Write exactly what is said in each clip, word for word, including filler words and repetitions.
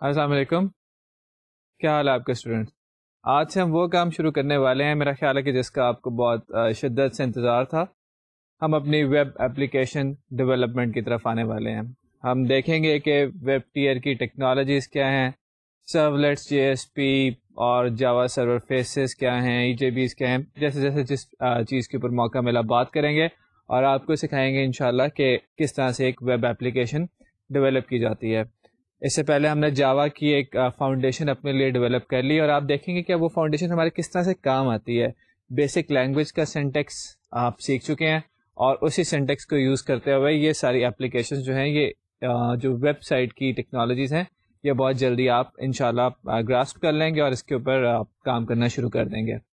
السلام علیکم. کیا حال ہے آپ کے اسٹوڈنٹ؟ آج سے ہم وہ کام شروع کرنے والے ہیں، میرا خیال ہے کہ جس کا آپ کو بہت شدت سے انتظار تھا. ہم اپنی ویب ایپلیکیشن ڈیولپمنٹ کی طرف آنے والے ہیں. ہم دیکھیں گے کہ ویب ٹیئر کی ٹیکنالوجیز کیا ہیں، سرولیٹس، جے ایس پی اور جاوا سرور فیسز کیا ہیں، ای جے بیز کیا ہیں. جیسے جیسے جس چیز کے اوپر موقع ملا بات کریں گے اور آپ کو سکھائیں گے انشاءاللہ کہ کس طرح سے ایک ویب ایپلیکیشن ڈیولپ کی جاتی ہے. اس سے پہلے ہم نے جاوا کی ایک فاؤنڈیشن اپنے لیے ڈیولپ کر لی اور آپ دیکھیں گے کہ وہ فاؤنڈیشن ہمارے کس طرح سے کام آتی ہے. بیسک لینگویج کا سینٹیکس آپ سیکھ چکے ہیں اور اسی سینٹیکس کو یوز کرتے ہوئے یہ ساری اپلیکیشنز جو ہیں، یہ جو ویب سائٹ کی ٹیکنالوجیز ہیں، یہ بہت جلدی آپ انشاءاللہ گراسپ کر لیں گے اور اس کے اوپر آپ کام کرنا شروع کر دیں گے.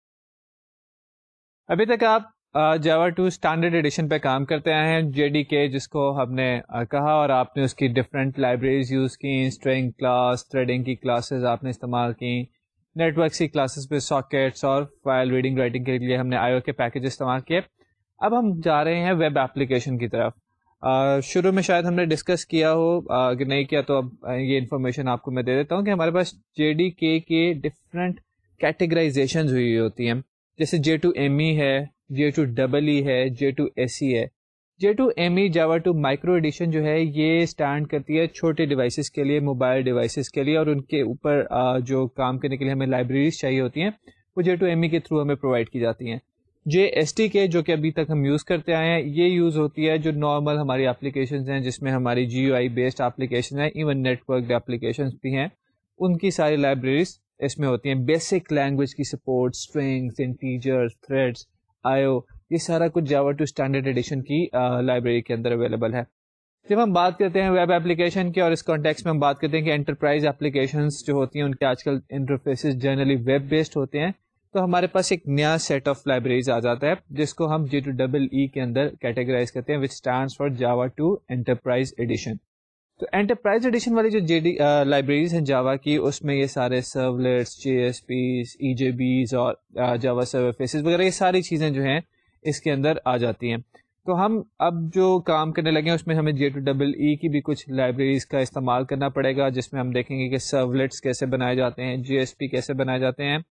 ابھی تک آپ جاوا ٹو اسٹینڈرڈ ایڈیشن پہ کام کرتے آئے ہیں، جے ڈی کے جس کو ہم نے کہا، اور آپ نے اس کی ڈفرینٹ لائبریریز یوز کی، اسٹرنگ کلاس، تھریڈنگ کی کلاسز آپ نے استعمال کی، نیٹ ورکس کی کلاسز پہ ساکٹس اور فائل ریڈنگ رائٹنگ کے لیے ہم نے آئی او کے پیکیج استعمال کیے. اب ہم جا رہے ہیں ویب ایپلیکیشن کی طرف. آ, شروع میں شاید ہم نے ڈسکس کیا ہو، اگر نہیں کیا تو اب یہ انفارمیشن آپ کو میں دے دیتا ہوں کہ ہمارے پاس جے ڈی کے کے ڈفرینٹ کیٹیگرائزیشنز ہوئی ہوتی ہیں. جیسے جے ٹو ایم ای ہے، جے ٹو ڈبل ای ہے، جے ٹو ایس ای ہے. J two M E Java two micro edition جو ہے یہ اسٹینڈ کرتی ہے چھوٹے ڈیوائسز کے لیے، موبائل ڈیوائسز کے لیے، اور ان کے اوپر جو کام کرنے کے لیے ہمیں لائبریریز چاہیے ہوتی ہیں وہ جے ٹو ایم ای کے تھرو ہمیں پرووائڈ کی جاتی ہیں. جے ایس ٹی کے جو کہ ابھی تک ہم یوز کرتے آئے ہیں، یہ یوز ہوتی ہے جو نارمل ہماری اپلیکیشنز ہیں جس میں ہماری G U I based application ہیں، ایون نیٹ ورک اپلیکیشنز بھی ہیں، ان کی ساری لائبریریز اس میں ہوتی ہیں. بیسک لینگویج کی support, strings, integers, threads, I O, یہ سارا کچھ جاوا ٹو اسٹینڈرڈ ایڈیشن کی لائبریری کے اندر اویلیبل ہے. جب ہم بات کرتے ہیں ویب ایپلیکیشن کی اور اس کانٹیکس میں ہم بات کرتے ہیں کہ انٹرپرائز ایپلیکیشنز جو ہوتی ہیں ان کے آج کل انٹرفیسز جنرلی ویب بیسڈ ہوتے ہیں، تو ہمارے پاس ایک نیا سیٹ آف لائبریریز آ جاتا ہے جس کو ہم جے ٹو ڈبل ای کے اندر کیٹیگرائز کرتے ہیں، which stands for Java two enterprise edition. تو انٹرپرائز ایڈیشن والی جو جے ڈی لائبریریز ہیں جاوا کی، اس میں یہ سارے سرولیٹس، جے ایس پیز، ای جے بیز اور جاوا سرور فیسز وغیرہ یہ ساری چیزیں جو ہیں اس کے اندر آ جاتی ہیں. تو ہم اب جو کام کرنے لگے ہیں اس میں ہمیں جے ٹو ڈبل ای کی بھی کچھ لائبریریز کا استعمال کرنا پڑے گا، جس میں ہم دیکھیں گے کہ سرولیٹس کیسے بنائے جاتے ہیں، جے ایس پی کیسے بنائے جاتے ہیں.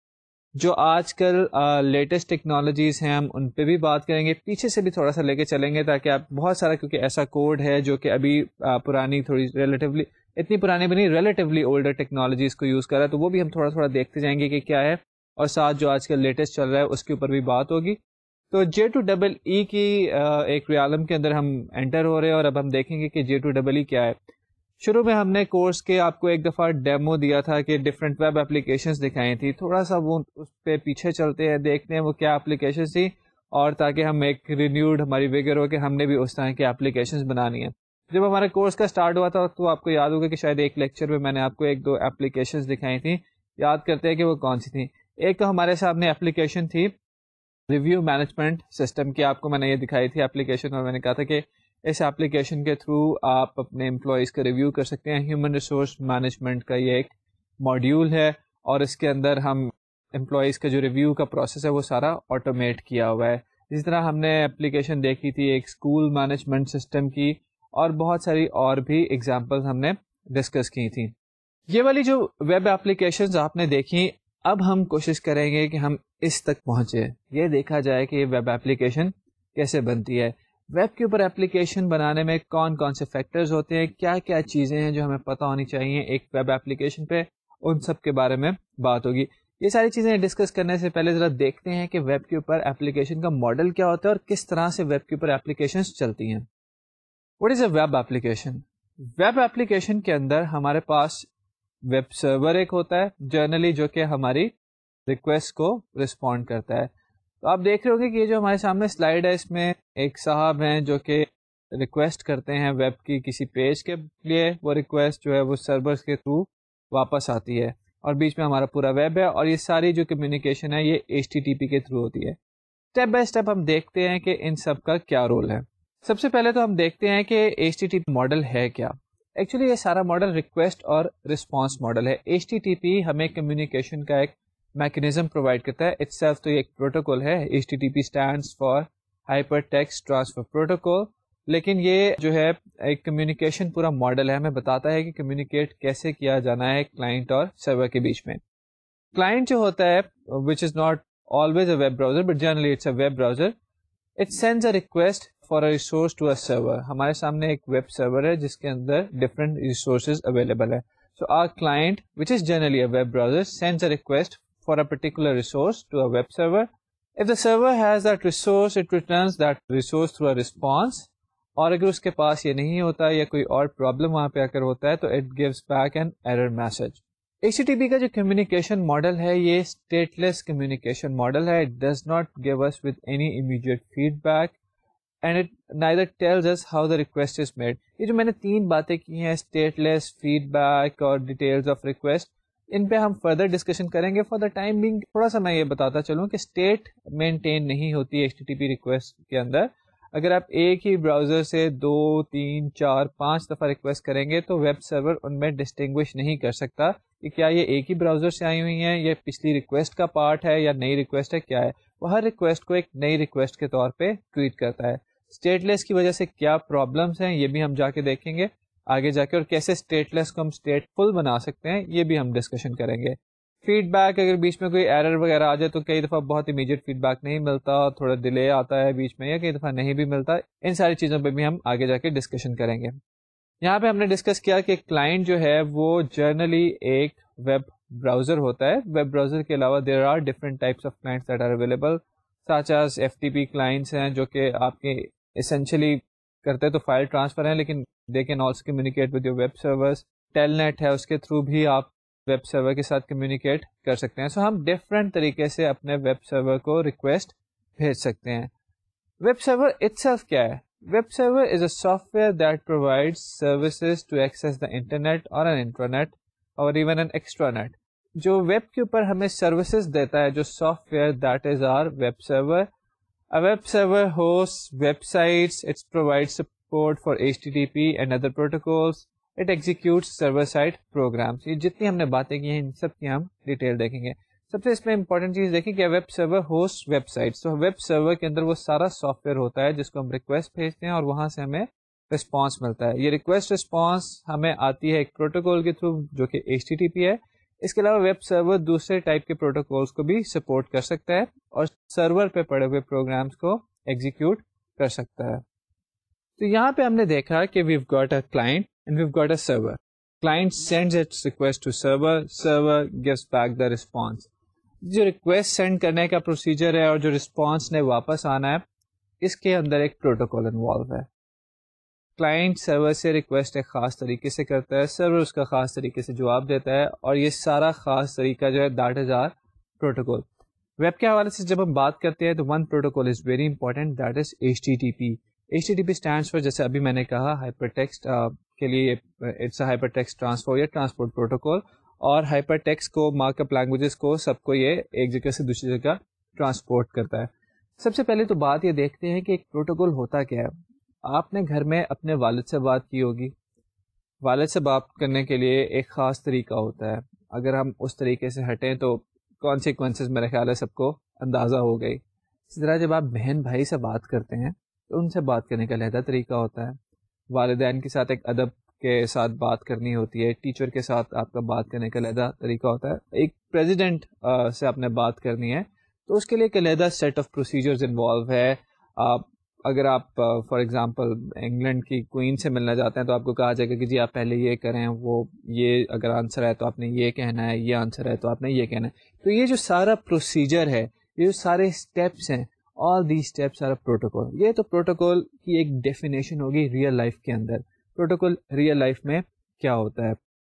جو آج کل لیٹسٹ ٹیکنالوجیز ہیں ہم ان پہ بھی بات کریں گے، پیچھے سے بھی تھوڑا سا لے کے چلیں گے تاکہ آپ بہت سارا، کیونکہ ایسا کوڈ ہے جو کہ ابھی آ, پرانی تھوڑی ریلیٹیولی، اتنی پرانی بھی نہیں، ریلیٹیولی اولڈر ٹیکنالوجیز کو یوز کر رہا ہے، تو وہ بھی ہم تھوڑا تھوڑا دیکھتے جائیں گے کہ کیا ہے، اور ساتھ جو آج کل لیٹسٹ چل رہا ہے اس کے اوپر بھی بات ہوگی. تو جے ٹو ڈبل ای کی آ, ایک ریالم کے اندر ہم انٹر ہو رہے ہیں اور اب ہم دیکھیں گے کہ جے ٹو ڈبل ای کیا ہے. شروع میں ہم نے کورس کے آپ کو ایک دفعہ ڈیمو دیا تھا کہ ڈفرینٹ ویب اپلیکیشنز دکھائی تھی، تھوڑا سا وہ اس پہ پیچھے چلتے ہیں، دیکھتے ہیں وہ کیا اپلیکیشنز تھی، اور تاکہ ہم ایک رینیوڈ ہماری ویگر ہو کہ ہم نے بھی اس طرح کی اپلیکیشنز بنانی ہیں. جب ہمارے کورس کا سٹارٹ ہوا تھا تو آپ کو یاد ہوگا کہ شاید ایک لیکچر میں میں نے آپ کو ایک دو اپلیکیشنز دکھائی تھیں. یاد کرتے ہیں کہ وہ کون سی تھیں. ایک تو ہمارے سامنے اپلیکیشن تھی ریویو مینجمنٹ سسٹم کی، آپ کو میں نے یہ دکھائی تھی اپلیکیشن، اور میں نے کہا تھا کہ اس ایپلیکیشن کے تھرو آپ اپنے امپلائیز کا ریویو کر سکتے ہیں. ہیومن ریسورس مینجمنٹ کا یہ ایک ماڈیول ہے اور اس کے اندر ہم امپلائیز کا جو ریویو کا پروسیس ہے وہ سارا آٹومیٹ کیا ہوا ہے. اسی طرح ہم نے ایپلیکیشن دیکھی تھی ایک اسکول مینجمنٹ سسٹم کی، اور بہت ساری اور بھی ایگزامپل ہم نے ڈسکس کی تھیں. یہ والی جو ویب ایپلیکیشنز آپ نے دیکھی، اب ہم کوشش کریں گے کہ ہم اس تک پہنچے، یہ دیکھا جائے کہ یہ ویب ایپلیکیشن کیسے بنتی ہے. ویب کے اوپر ایپلیکیشن بنانے میں کون کون سے فیکٹرز ہوتے ہیں، کیا کیا چیزیں ہیں جو ہمیں پتہ ہونی چاہیے ایک ویب ایپلیکیشن پہ، ان سب کے بارے میں بات ہوگی. یہ ساری چیزیں ڈسکس کرنے سے پہلے ذرا دیکھتے ہیں کہ ویب کے اوپر ایپلیکیشن کا ماڈل کیا ہوتا ہے اور کس طرح سے ویب کے اوپر ایپلیکیشنز چلتی ہیں. What is a web application? Web application کے اندر ہمارے پاس ویب سرور ایک ہوتا ہے جنرلی، جو کہ ہماری ریکویسٹ کو رسپونڈ کرتا ہے. تو آپ دیکھ رہے ہو گے کہ یہ جو ہمارے سامنے سلائیڈ ہے، اس میں ایک صاحب ہیں جو کہ ریکویسٹ کرتے ہیں ویب کی کسی پیج کے لیے، وہ ریکویسٹ جو ہے وہ سرورز کے تھرو واپس آتی ہے، اور بیچ میں ہمارا پورا ویب ہے، اور یہ ساری جو کمیونیکیشن ہے یہ ایچ ٹی ٹی پی کے تھرو ہوتی ہے. اسٹیپ بائی اسٹیپ ہم دیکھتے ہیں کہ ان سب کا کیا رول ہے. سب سے پہلے تو ہم دیکھتے ہیں کہ H T T P model ہے کیا. ایکچولی یہ سارا ماڈل ریکویسٹ اور رسپانس ماڈل ہے. ایچ ٹی ٹی پی ہمیں کمیونیکیشن کا ایک میکنزم پرووائڈ کرتا ہے. اٹس سیلف تو یہ ایک پروٹوکول ہے. H T T P stands for hyper text transfer protocol, لیکن یہ جو ہے ایک کمیونیکیشن پورا ماڈل ہے, ہمیں بتاتا ہے کہ کمیونیکیٹ کیسے کیا جانا ہے کلائنٹ اور سرور کے بیچ میں. کلائنٹ جو ہوتا ہے which is not always a web browser but generally it's a web browser, it sends a request for a resource to a server. ہمارے سامنے ایک ویب سرور ہے جس کے اندر different resources available ہے. So our client which is generally a web browser sends a request for a particular resource to a web server. If the server has that resource, it returns that resource through a response. اور اگر اس کے پاس یہ نہیں ہوتا یا کوئی اور problem وہاں پہ اگر ہوتا ہے تو it gives back an error message. H T T P کا جو کمیونیکیشن ماڈل ہے یہ اسٹیٹ لیس کمیونیکیشن ماڈل ہے. It does not give us with any immediate feedback and it neither tells us how the request is made. یہ جو میں نے تین باتیں کی ہیں اسٹیٹ لیس, فیڈ بیک اور ڈیٹیلز آف ریکویسٹ, ان پہ ہم فردر ڈسکشن کریں گے. فار دا ٹائم بینگ تھوڑا سا میں یہ بتاتا چلوں کہ اسٹیٹ مینٹین نہیں ہوتی H T T P request کے اندر. اگر آپ ایک ہی براؤزر سے دو تین چار پانچ دفعہ ریکویسٹ کریں گے تو ویب سرور ان میں ڈسٹنگوش نہیں کر سکتا کہ کیا یہ ایک ہی براؤزر سے آئی ہوئی ہیں, یہ پچھلی ریکویسٹ کا پارٹ ہے یا نئی ریکویسٹ ہے, کیا ہے. وہ ہر ریکویسٹ کو ایک نئی ریکویسٹ کے طور پہ ٹریٹ کرتا ہے. اسٹیٹ لیس کی وجہ سے کیا پرابلمس ہیں یہ بھی ہم جا کے دیکھیں گے آگے جا کے, اور کیسے اسٹیٹ لیس کو ہم اسٹیٹ فل بنا سکتے ہیں یہ بھی ہم ڈسکشن کریں گے. فیڈ بیک, اگر بیچ میں کوئی ایرر وغیرہ آ جائے تو کئی دفعہ بہت امیڈیٹ فیڈ بیک نہیں ملتا, تھوڑا ڈیلے آتا ہے بیچ میں, یا کئی دفعہ نہیں بھی ملتا. ان ساری چیزوں پہ بھی ہم آگے جا کے ڈسکشن کریں گے. یہاں پہ ہم نے ڈسکس کیا کہ کلائنٹ جو ہے وہ جرنلی ایک ویب براؤزر ہوتا ہے. ویب براؤزر کے علاوہ there are different types of clients that are available, such as F T P clients ہیں جو کہ آپ کے اسینشلی کرتے تو فائل ٹرانسفر ہیں, لیکن they can also communicate with your web servers. Telnet ہے, اس کے تھرو بھی آپ ویب سرور کے ساتھ کمیونیکیٹ کر سکتے ہیں. سو so, ہم ڈفرینٹ طریقے سے اپنے ویب سرور کو ریکویسٹ بھیج سکتے ہیں. ویب سرور اٹسیلف کیا ہے؟ Web server is a software that provide services to access the internet اور این انٹرنیٹ اور ایون این ایکسٹرا نیٹ. جو ویب کے اوپر ہمیں سروسز دیتا ہے جو software that is our web server. A web server hosts websites, it provides support for H T T P and other protocols. It executes server-side programs. یہ جتنی ہم نے باتیں کی ہیں ان سب کی ہم ڈیٹیل دیکھیں گے. سب سے اس میں امپورٹنٹ چیز دیکھیں کہ web server host websites. تو ویب سرور کے اندر وہ سارا سافٹ ویئر ہوتا ہے جس کو ہم ریکویسٹ بھیجتے ہیں اور وہاں سے ہمیں رسپانس ملتا ہے. یہ ریکویسٹ رسپانس ہمیں آتی ہے ایک پروٹوکول کے تھرو جو کہ ایچ ٹی ٹی پی ہے. اس کے علاوہ ویب سرور دوسرے ٹائپ کے پروٹوکولس کو بھی سپورٹ کر سکتا ہے اور سرور پہ پڑے ہوئے پروگرامس کو ایگزیکیوٹ کر سکتا ہے. تو یہاں پہ ہم نے دیکھا کہ we've got a client and we've got a server. Client sends its request to server, server gives back the response. جو ریکویسٹ سینڈ کرنے کا پروسیجر ہے اور جو رسپانس نے واپس آنا ہے اس کے اندر ایک پروٹوکول انوالو ہے. کلائنٹ سرور سے ریکویسٹ ایک خاص طریقے سے کرتا ہے, سرور اس کا خاص طریقے سے جواب دیتا ہے, اور یہ سارا خاص طریقہ جو ہے that is our protocol. Web کے حوالے سے جب ہم بات کرتے ہیں تو one protocol is very important, that is H T T P. H T T P stands for, جیسے ابھی میں نے کہا, ہائپر ٹیکسٹ کے لیے it's a hyper text transfer یا ٹرانسپورٹ پروٹوکول, اور ہائپر ٹیکسٹ کو, مارک اپ لینگویجز کو, سب کو یہ ایک جگہ سے دوسری جگہ ٹرانسپورٹ کرتا ہے. سب سے پہلے تو بات یہ دیکھتے ہیں کہ ایک پروٹوکول ہوتا کیا ہے. آپ نے گھر میں اپنے والد سے بات کی ہوگی. والد سے بات کرنے کے لیے ایک خاص طریقہ ہوتا ہے. اگر ہم اس طریقے سے ہٹیں تو کانسیکوینسز میرے خیال ہے سب کو اندازہ ہو گئی. اسی طرح جب آپ بہن بھائی سے بات کرتے ہیں تو ان سے بات کرنے کا علیحدہ طریقہ ہوتا ہے. والدین کے ساتھ ایک ادب کے ساتھ بات کرنی ہوتی ہے. ٹیچر کے ساتھ آپ کا بات کرنے کا علیحدہ طریقہ ہوتا ہے. ایک پریزیڈنٹ سے آپ نے بات کرنی ہے تو اس کے لیے ایک علیحدہ سیٹ آف پروسیجرز انوالو ہے. آپ اگر آپ فار ایگزامپل انگلینڈ کی کوئین سے ملنا چاہتے ہیں تو آپ کو کہا جائے گا کہ جی آپ پہلے یہ کریں, وہ یہ اگر آنسر ہے تو آپ نے یہ کہنا ہے, یہ آنسر ہے تو آپ نے یہ کہنا ہے. تو یہ جو سارا پروسیجر ہے, یہ جو سارے اسٹیپس ہیں, all the steps are protocol. یہ تو پروٹوکول کی ایک ڈیفینیشن ہوگی ریئل لائف کے اندر. پروٹوکول ریئل لائف میں کیا ہوتا ہے.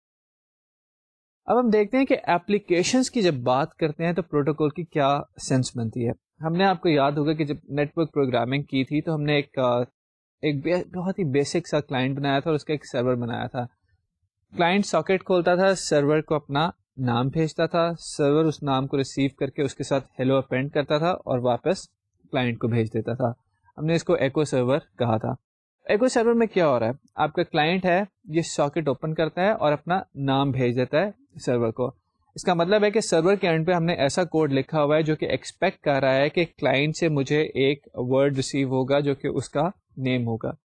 اب ہم دیکھتے ہیں کہ ایپلیکیشنس کی جب بات کرتے ہیں تو پروٹوکول کی کیا سینس بنتی ہے. ہم نے آپ کو یاد ہوگا کہ جب نیٹ ورک پروگرامنگ کی تھی تو ہم نے ایک ایک بہت ہی بیسک سا کلائنٹ بنایا تھا اور اس کا ایک سرور بنایا تھا. کلائنٹ ساکٹ کھولتا تھا, سرور کو اپنا نام بھیجتا تھا, سرور اس نام کو ریسیو کر کے اس کے ساتھ ہیلو اپینڈ کرتا تھا اور واپس کلائنٹ کو بھیج دیتا تھا. ہم نے اس کو ایکو سرور کہا تھا. ایکو سرور میں کیا ہو رہا ہے, آپ کا کلائنٹ ہے یہ ساکٹ اوپن کرتا ہے اور اپنا نام بھیج دیتا ہے سرور کو. اس کا مطلب ہے کہ سرور کے اینڈ پہ ہم نے ایسا کوڈ لکھا ہوا ہے جو کہ ایکسپیکٹ کر رہا ہے کہ کلائنٹ سے مجھے ایک ورڈ ریسیو ہوگا جو کہ اس کا نیم ہوگا.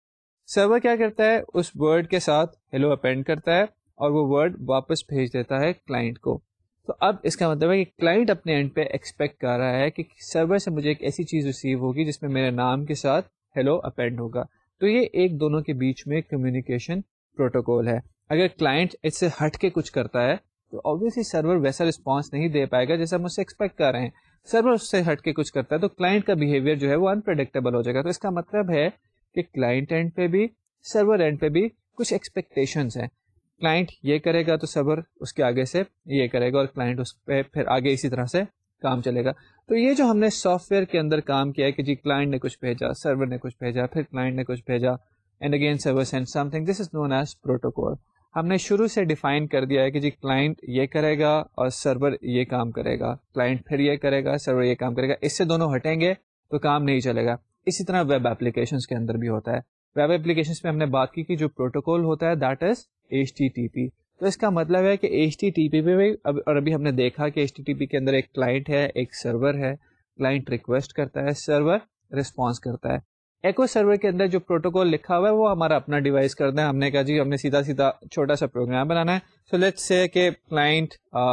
سرور کیا کرتا ہے, اس ورڈ کے ساتھ ہیلو اپینڈ کرتا ہے اور وہ ورڈ واپس بھیج دیتا ہے کلائنٹ کو. تو اب اس کا مطلب ہے کہ کلائنٹ اپنے اینڈ پہ ایکسپیکٹ کر رہا ہے کہ سرور سے مجھے ایک ایسی چیز ریسیو ہوگی جس میں میرے نام کے ساتھ ہیلو اپینڈ ہوگا. تو یہ ایک دونوں کے بیچ میں کمیونیکیشن پروٹوکول ہے. اگر کلائنٹ اس سے ہٹ کے کچھ کرتا ہے تو آبویسلی سرور ویسا رسپانس نہیں دے پائے گا جیسا ہم اس سے ایکسپیکٹ کر رہے ہیں. سرور اس سے ہٹ کے کچھ کرتا ہے تو کلائنٹ کا بیہیویئر جو ہے وہ انپریڈکٹیبل ہو جائے گا. تو اس کا مطلب ہے کہ کلائنٹ اینڈ پہ بھی سرور اینڈ پہ بھی کچھ ایکسپیکٹیشنز ہیں. کلائنٹ یہ کرے گا تو سرور اس کے آگے سے یہ کرے گا اور کلائنٹ اس پہ پھر آگے اسی طرح سے کام چلے گا. تو یہ جو ہم نے سافٹ ویئر کے اندر کام کیا ہے کہ جی کلائنٹ نے کچھ بھیجا, سرور نے کچھ بھیجا, پھر کلائنٹ نے کچھ بھیجا, and again server send something, this is known as protocol. ہم نے شروع سے ڈیفائن کر دیا ہے کہ جی کلائنٹ یہ کرے گا اور سرور یہ کام کرے گا, کلائنٹ پھر یہ کرے گا, سرور یہ کام کرے گا. اس سے دونوں ہٹیں گے تو کام نہیں چلے گا. اسی طرح ویب اپلیکیشنز کے اندر بھی ہوتا ہے. ویب اپلیکیشنز میں ہم نے بات کی کہ جو پروٹوکول ہوتا ہے that is H T T P. تو اس کا مطلب ہے کہ ایچ ٹی ٹی پی پہ بھی اب اور ابھی ہم نے دیکھا کہ ایچ ٹی ٹی پی کے اندر ایک کلائنٹ ہے, ایک سرور ہے. کلائنٹ ریکویسٹ کرتا ہے, سرور رسپانس کرتا ہے. ایکو سرور کے اندر جو پروٹوکول لکھا ہوا ہے وہ ہمارا اپنا ڈیوائس کرنا ہے. ہم نے کہا جی ہم نے سیدھا سیدھا چھوٹا سا پروگرام بنانا ہے. سو لیٹس سے کہ کلائنٹ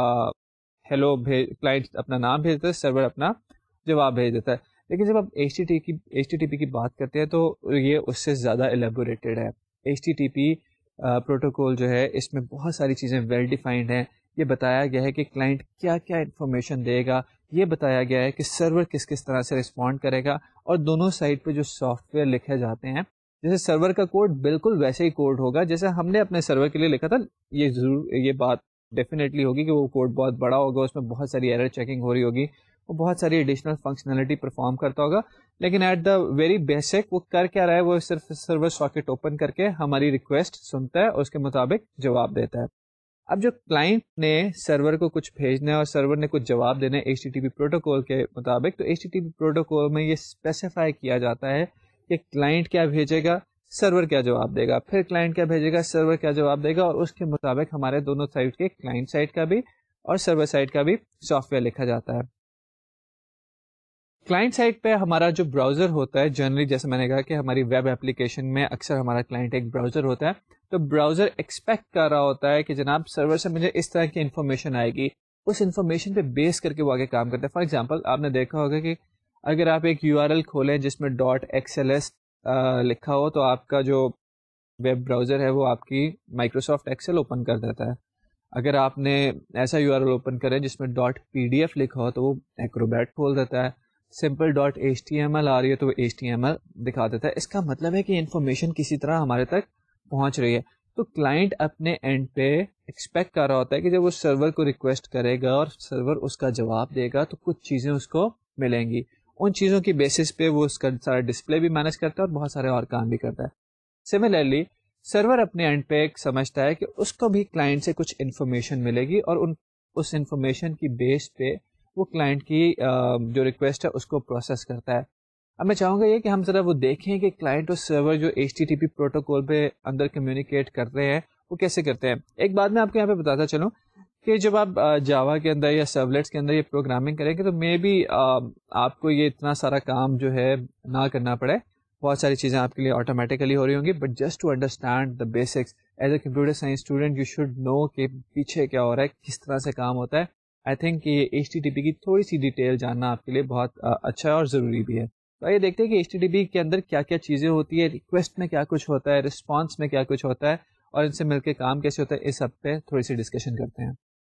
ہیلو بھیج, کلائنٹ اپنا نام بھیج دیتا ہے, سرور اپنا جواب بھیج دیتا ہے. لیکن جب آپ ایچ ٹی ٹی کی ایچ ٹی ٹی پی کی بات کرتے ہیں تو یہ اس سے زیادہ ایلیبوریٹڈ ہے. H T T P protocol جو ہے اس میں بہت ساری چیزیں ویل ڈیفائنڈ ہیں. یہ بتایا گیا ہے کہ کلائنٹ کیا کیا انفارمیشن دے گا, یہ بتایا گیا ہے کہ سرور کس کس طرح سے رسپونڈ کرے گا, اور دونوں سائڈ پہ جو سافٹ ویئر لکھے جاتے ہیں جیسے سرور کا کوڈ بالکل ویسے ہی کوڈ ہوگا جیسے ہم نے اپنے سرور کے لیے لکھا تھا. یہ ضرور یہ بات ڈیفینیٹلی ہوگی کہ وہ کوڈ بہت بڑا ہوگا, اس میں بہت ساری ایرر چیکنگ ہو رہی ہوگی, وہ بہت ساری ایڈیشنل فنکشنلٹی پرفارم کرتا ہوگا. لیکن ایٹ دا ویری بیسک وہ کر کیا رہا ہے, وہ صرف سرور ساکٹ اوپن کر کے ہماری ریکویسٹ سنتا ہے اور اس کے مطابق جواب دیتا ہے. اب جو کلائنٹ نے سرور کو کچھ بھیجنا ہے اور سرور نے کچھ جواب دینا ہے H T T P protocol کے مطابق, تو H T T P protocol میں یہ اسپیسیفائی کیا جاتا ہے کہ کلائنٹ کیا بھیجے گا, سرور کیا جواب دے گا, پھر کلائنٹ کیا بھیجے گا, سرور کیا جواب دے گا, اور اس کے مطابق ہمارے دونوں سائڈ کے کلائنٹ سائڈ کا بھی اور سرور سائڈ کا بھی سافٹ ویئر لکھا جاتا ہے. کلائنٹ سائڈ پہ ہمارا جو براؤزر ہوتا ہے, جنرلی جیسے میں نے کہا کہ ہماری ویب اپلیکیشن میں اکثر ہمارا کلائنٹ ایک براؤزر ہوتا ہے, تو براؤزر ایکسپیکٹ کر رہا ہوتا ہے کہ جناب سرور سے مجھے اس طرح کی انفارمیشن آئے گی, اس انفارمیشن پہ بیس کر کے وہ آگے کام کرتا ہے. فار ایگزامپل آپ نے دیکھا ہوگا کہ اگر آپ ایک یو آر ایل کھولیں جس میں ڈاٹ ایکس ایل ایس لکھا ہو تو آپ کا جو ویب براؤزر ہے وہ آپ کی مائکروسافٹ ایکسل اوپن کر دیتا ہے. اگر آپ نے ایسا یو آر ایل اوپن کرے جس میں ڈاٹ پی ڈی ایف لکھا ہو تو وہ ایکروبیٹ کھول دیتا ہے. Simple dot H T M L آ رہی ہے تو وہ ایچ ٹی ایم ایل دکھا دیتا ہے. اس کا مطلب ہے کہ انفارمیشن کسی طرح ہمارے تک پہنچ رہی ہے. تو کلائنٹ اپنے اینڈ پہ ایکسپیکٹ کر رہا ہوتا ہے کہ جب وہ سرور کو ریکویسٹ کرے گا اور سرور اس کا جواب دے گا تو کچھ چیزیں اس کو ملیں گی. ان چیزوں کی بیسس پہ وہ اس کا سارا ڈسپلے بھی مینیج کرتا ہے اور بہت سارے اور کام بھی کرتا ہے. سملرلی سرور اپنے اینڈ پہ ایک سمجھتا ہے کہ اس کو بھی کلائنٹ سے کچھ انفارمیشن ملے گی اور ان اس انفارمیشن کی بیس پہ وہ کلائنٹ کی جو ریکویسٹ ہے اس کو پروسیس کرتا ہے. اب میں چاہوں گا یہ کہ ہم ذرا وہ دیکھیں کہ کلائنٹ اور سرور جو H T T P protocol پہ اندر کمیونیکیٹ کر رہے ہیں وہ کیسے کرتے ہیں. ایک بات میں آپ کو یہاں پہ بتاتا چلوں کہ جب آپ جاوا کے اندر یا سرولیٹس کے اندر یہ پروگرامنگ کریں گے تو مے بی آپ کو یہ اتنا سارا کام جو ہے نہ کرنا پڑے, بہت ساری چیزیں آپ کے لیے آٹومیٹیکلی ہو رہی ہوں گی. But just to understand the basics as a computer science student you should know کہ پیچھے کیا ہو رہا ہے, کس طرح سے کام ہوتا ہے. آئی تھنک یہ ایچ ٹی ٹی پی کی تھوڑی سی ڈیٹیل جاننا آپ کے لیے بہت اچھا ہے اور ضروری بھی ہے. تو آئیے دیکھتے ہیں کہ ایچ ٹی ٹی پی کے اندر کیا کیا چیزیں ہوتی ہے, ریکویسٹ میں کیا کچھ ہوتا ہے, رسپانس میں کیا کچھ ہوتا ہے, اور ان سے مل کے کام کیسے ہوتا ہے. اس سب پہ تھوڑی سی ڈسکشن کرتے ہیں.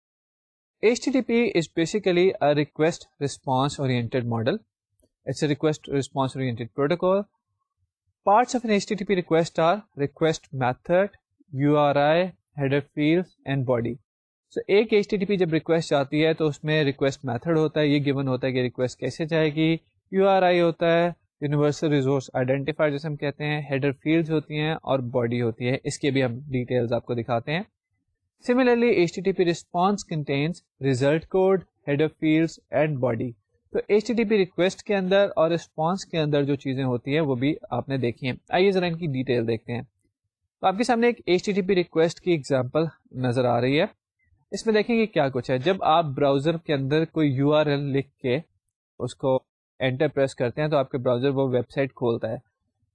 H T T P is basically a request response oriented model. It's a request response oriented protocol. Parts of an H T T P request are request method, U R I, header fields and body. So ایک H T T P جب request آتی ہے تو اس میں request method ہوتا ہے, یہ گیون ہوتا ہے کہ ریکویسٹ کیسے جائے گی. یو آر آئی ہوتا ہے, یونیورسل ریسورس آئیڈینٹیفائر جیسے ہم کہتے ہیں, ہیڈر فیلڈز ہوتی ہیں اور باڈی ہوتی ہے. اس کے بھی ہم ڈیٹیلز آپ کو دکھاتے ہیں. Similarly, H T T P response contains result code, header fields and body. تو H T T P request کے اندر اور رسپانس کے اندر جو چیزیں ہوتی ہیں وہ بھی آپ نے دیکھی ہیں. آئیے ذرا ان کی ڈیٹیل دیکھتے ہیں. تو آپ کے سامنے ایک H T T P request کی ایگزامپل نظر آ رہی ہے. اس میں دیکھیں کہ کیا کچھ ہے. جب آپ براؤزر کے اندر کوئی یو آر ایل لکھ کے اس کو انٹر پریس کرتے ہیں تو آپ کے براؤزر وہ ویب سائٹ کھولتا ہے.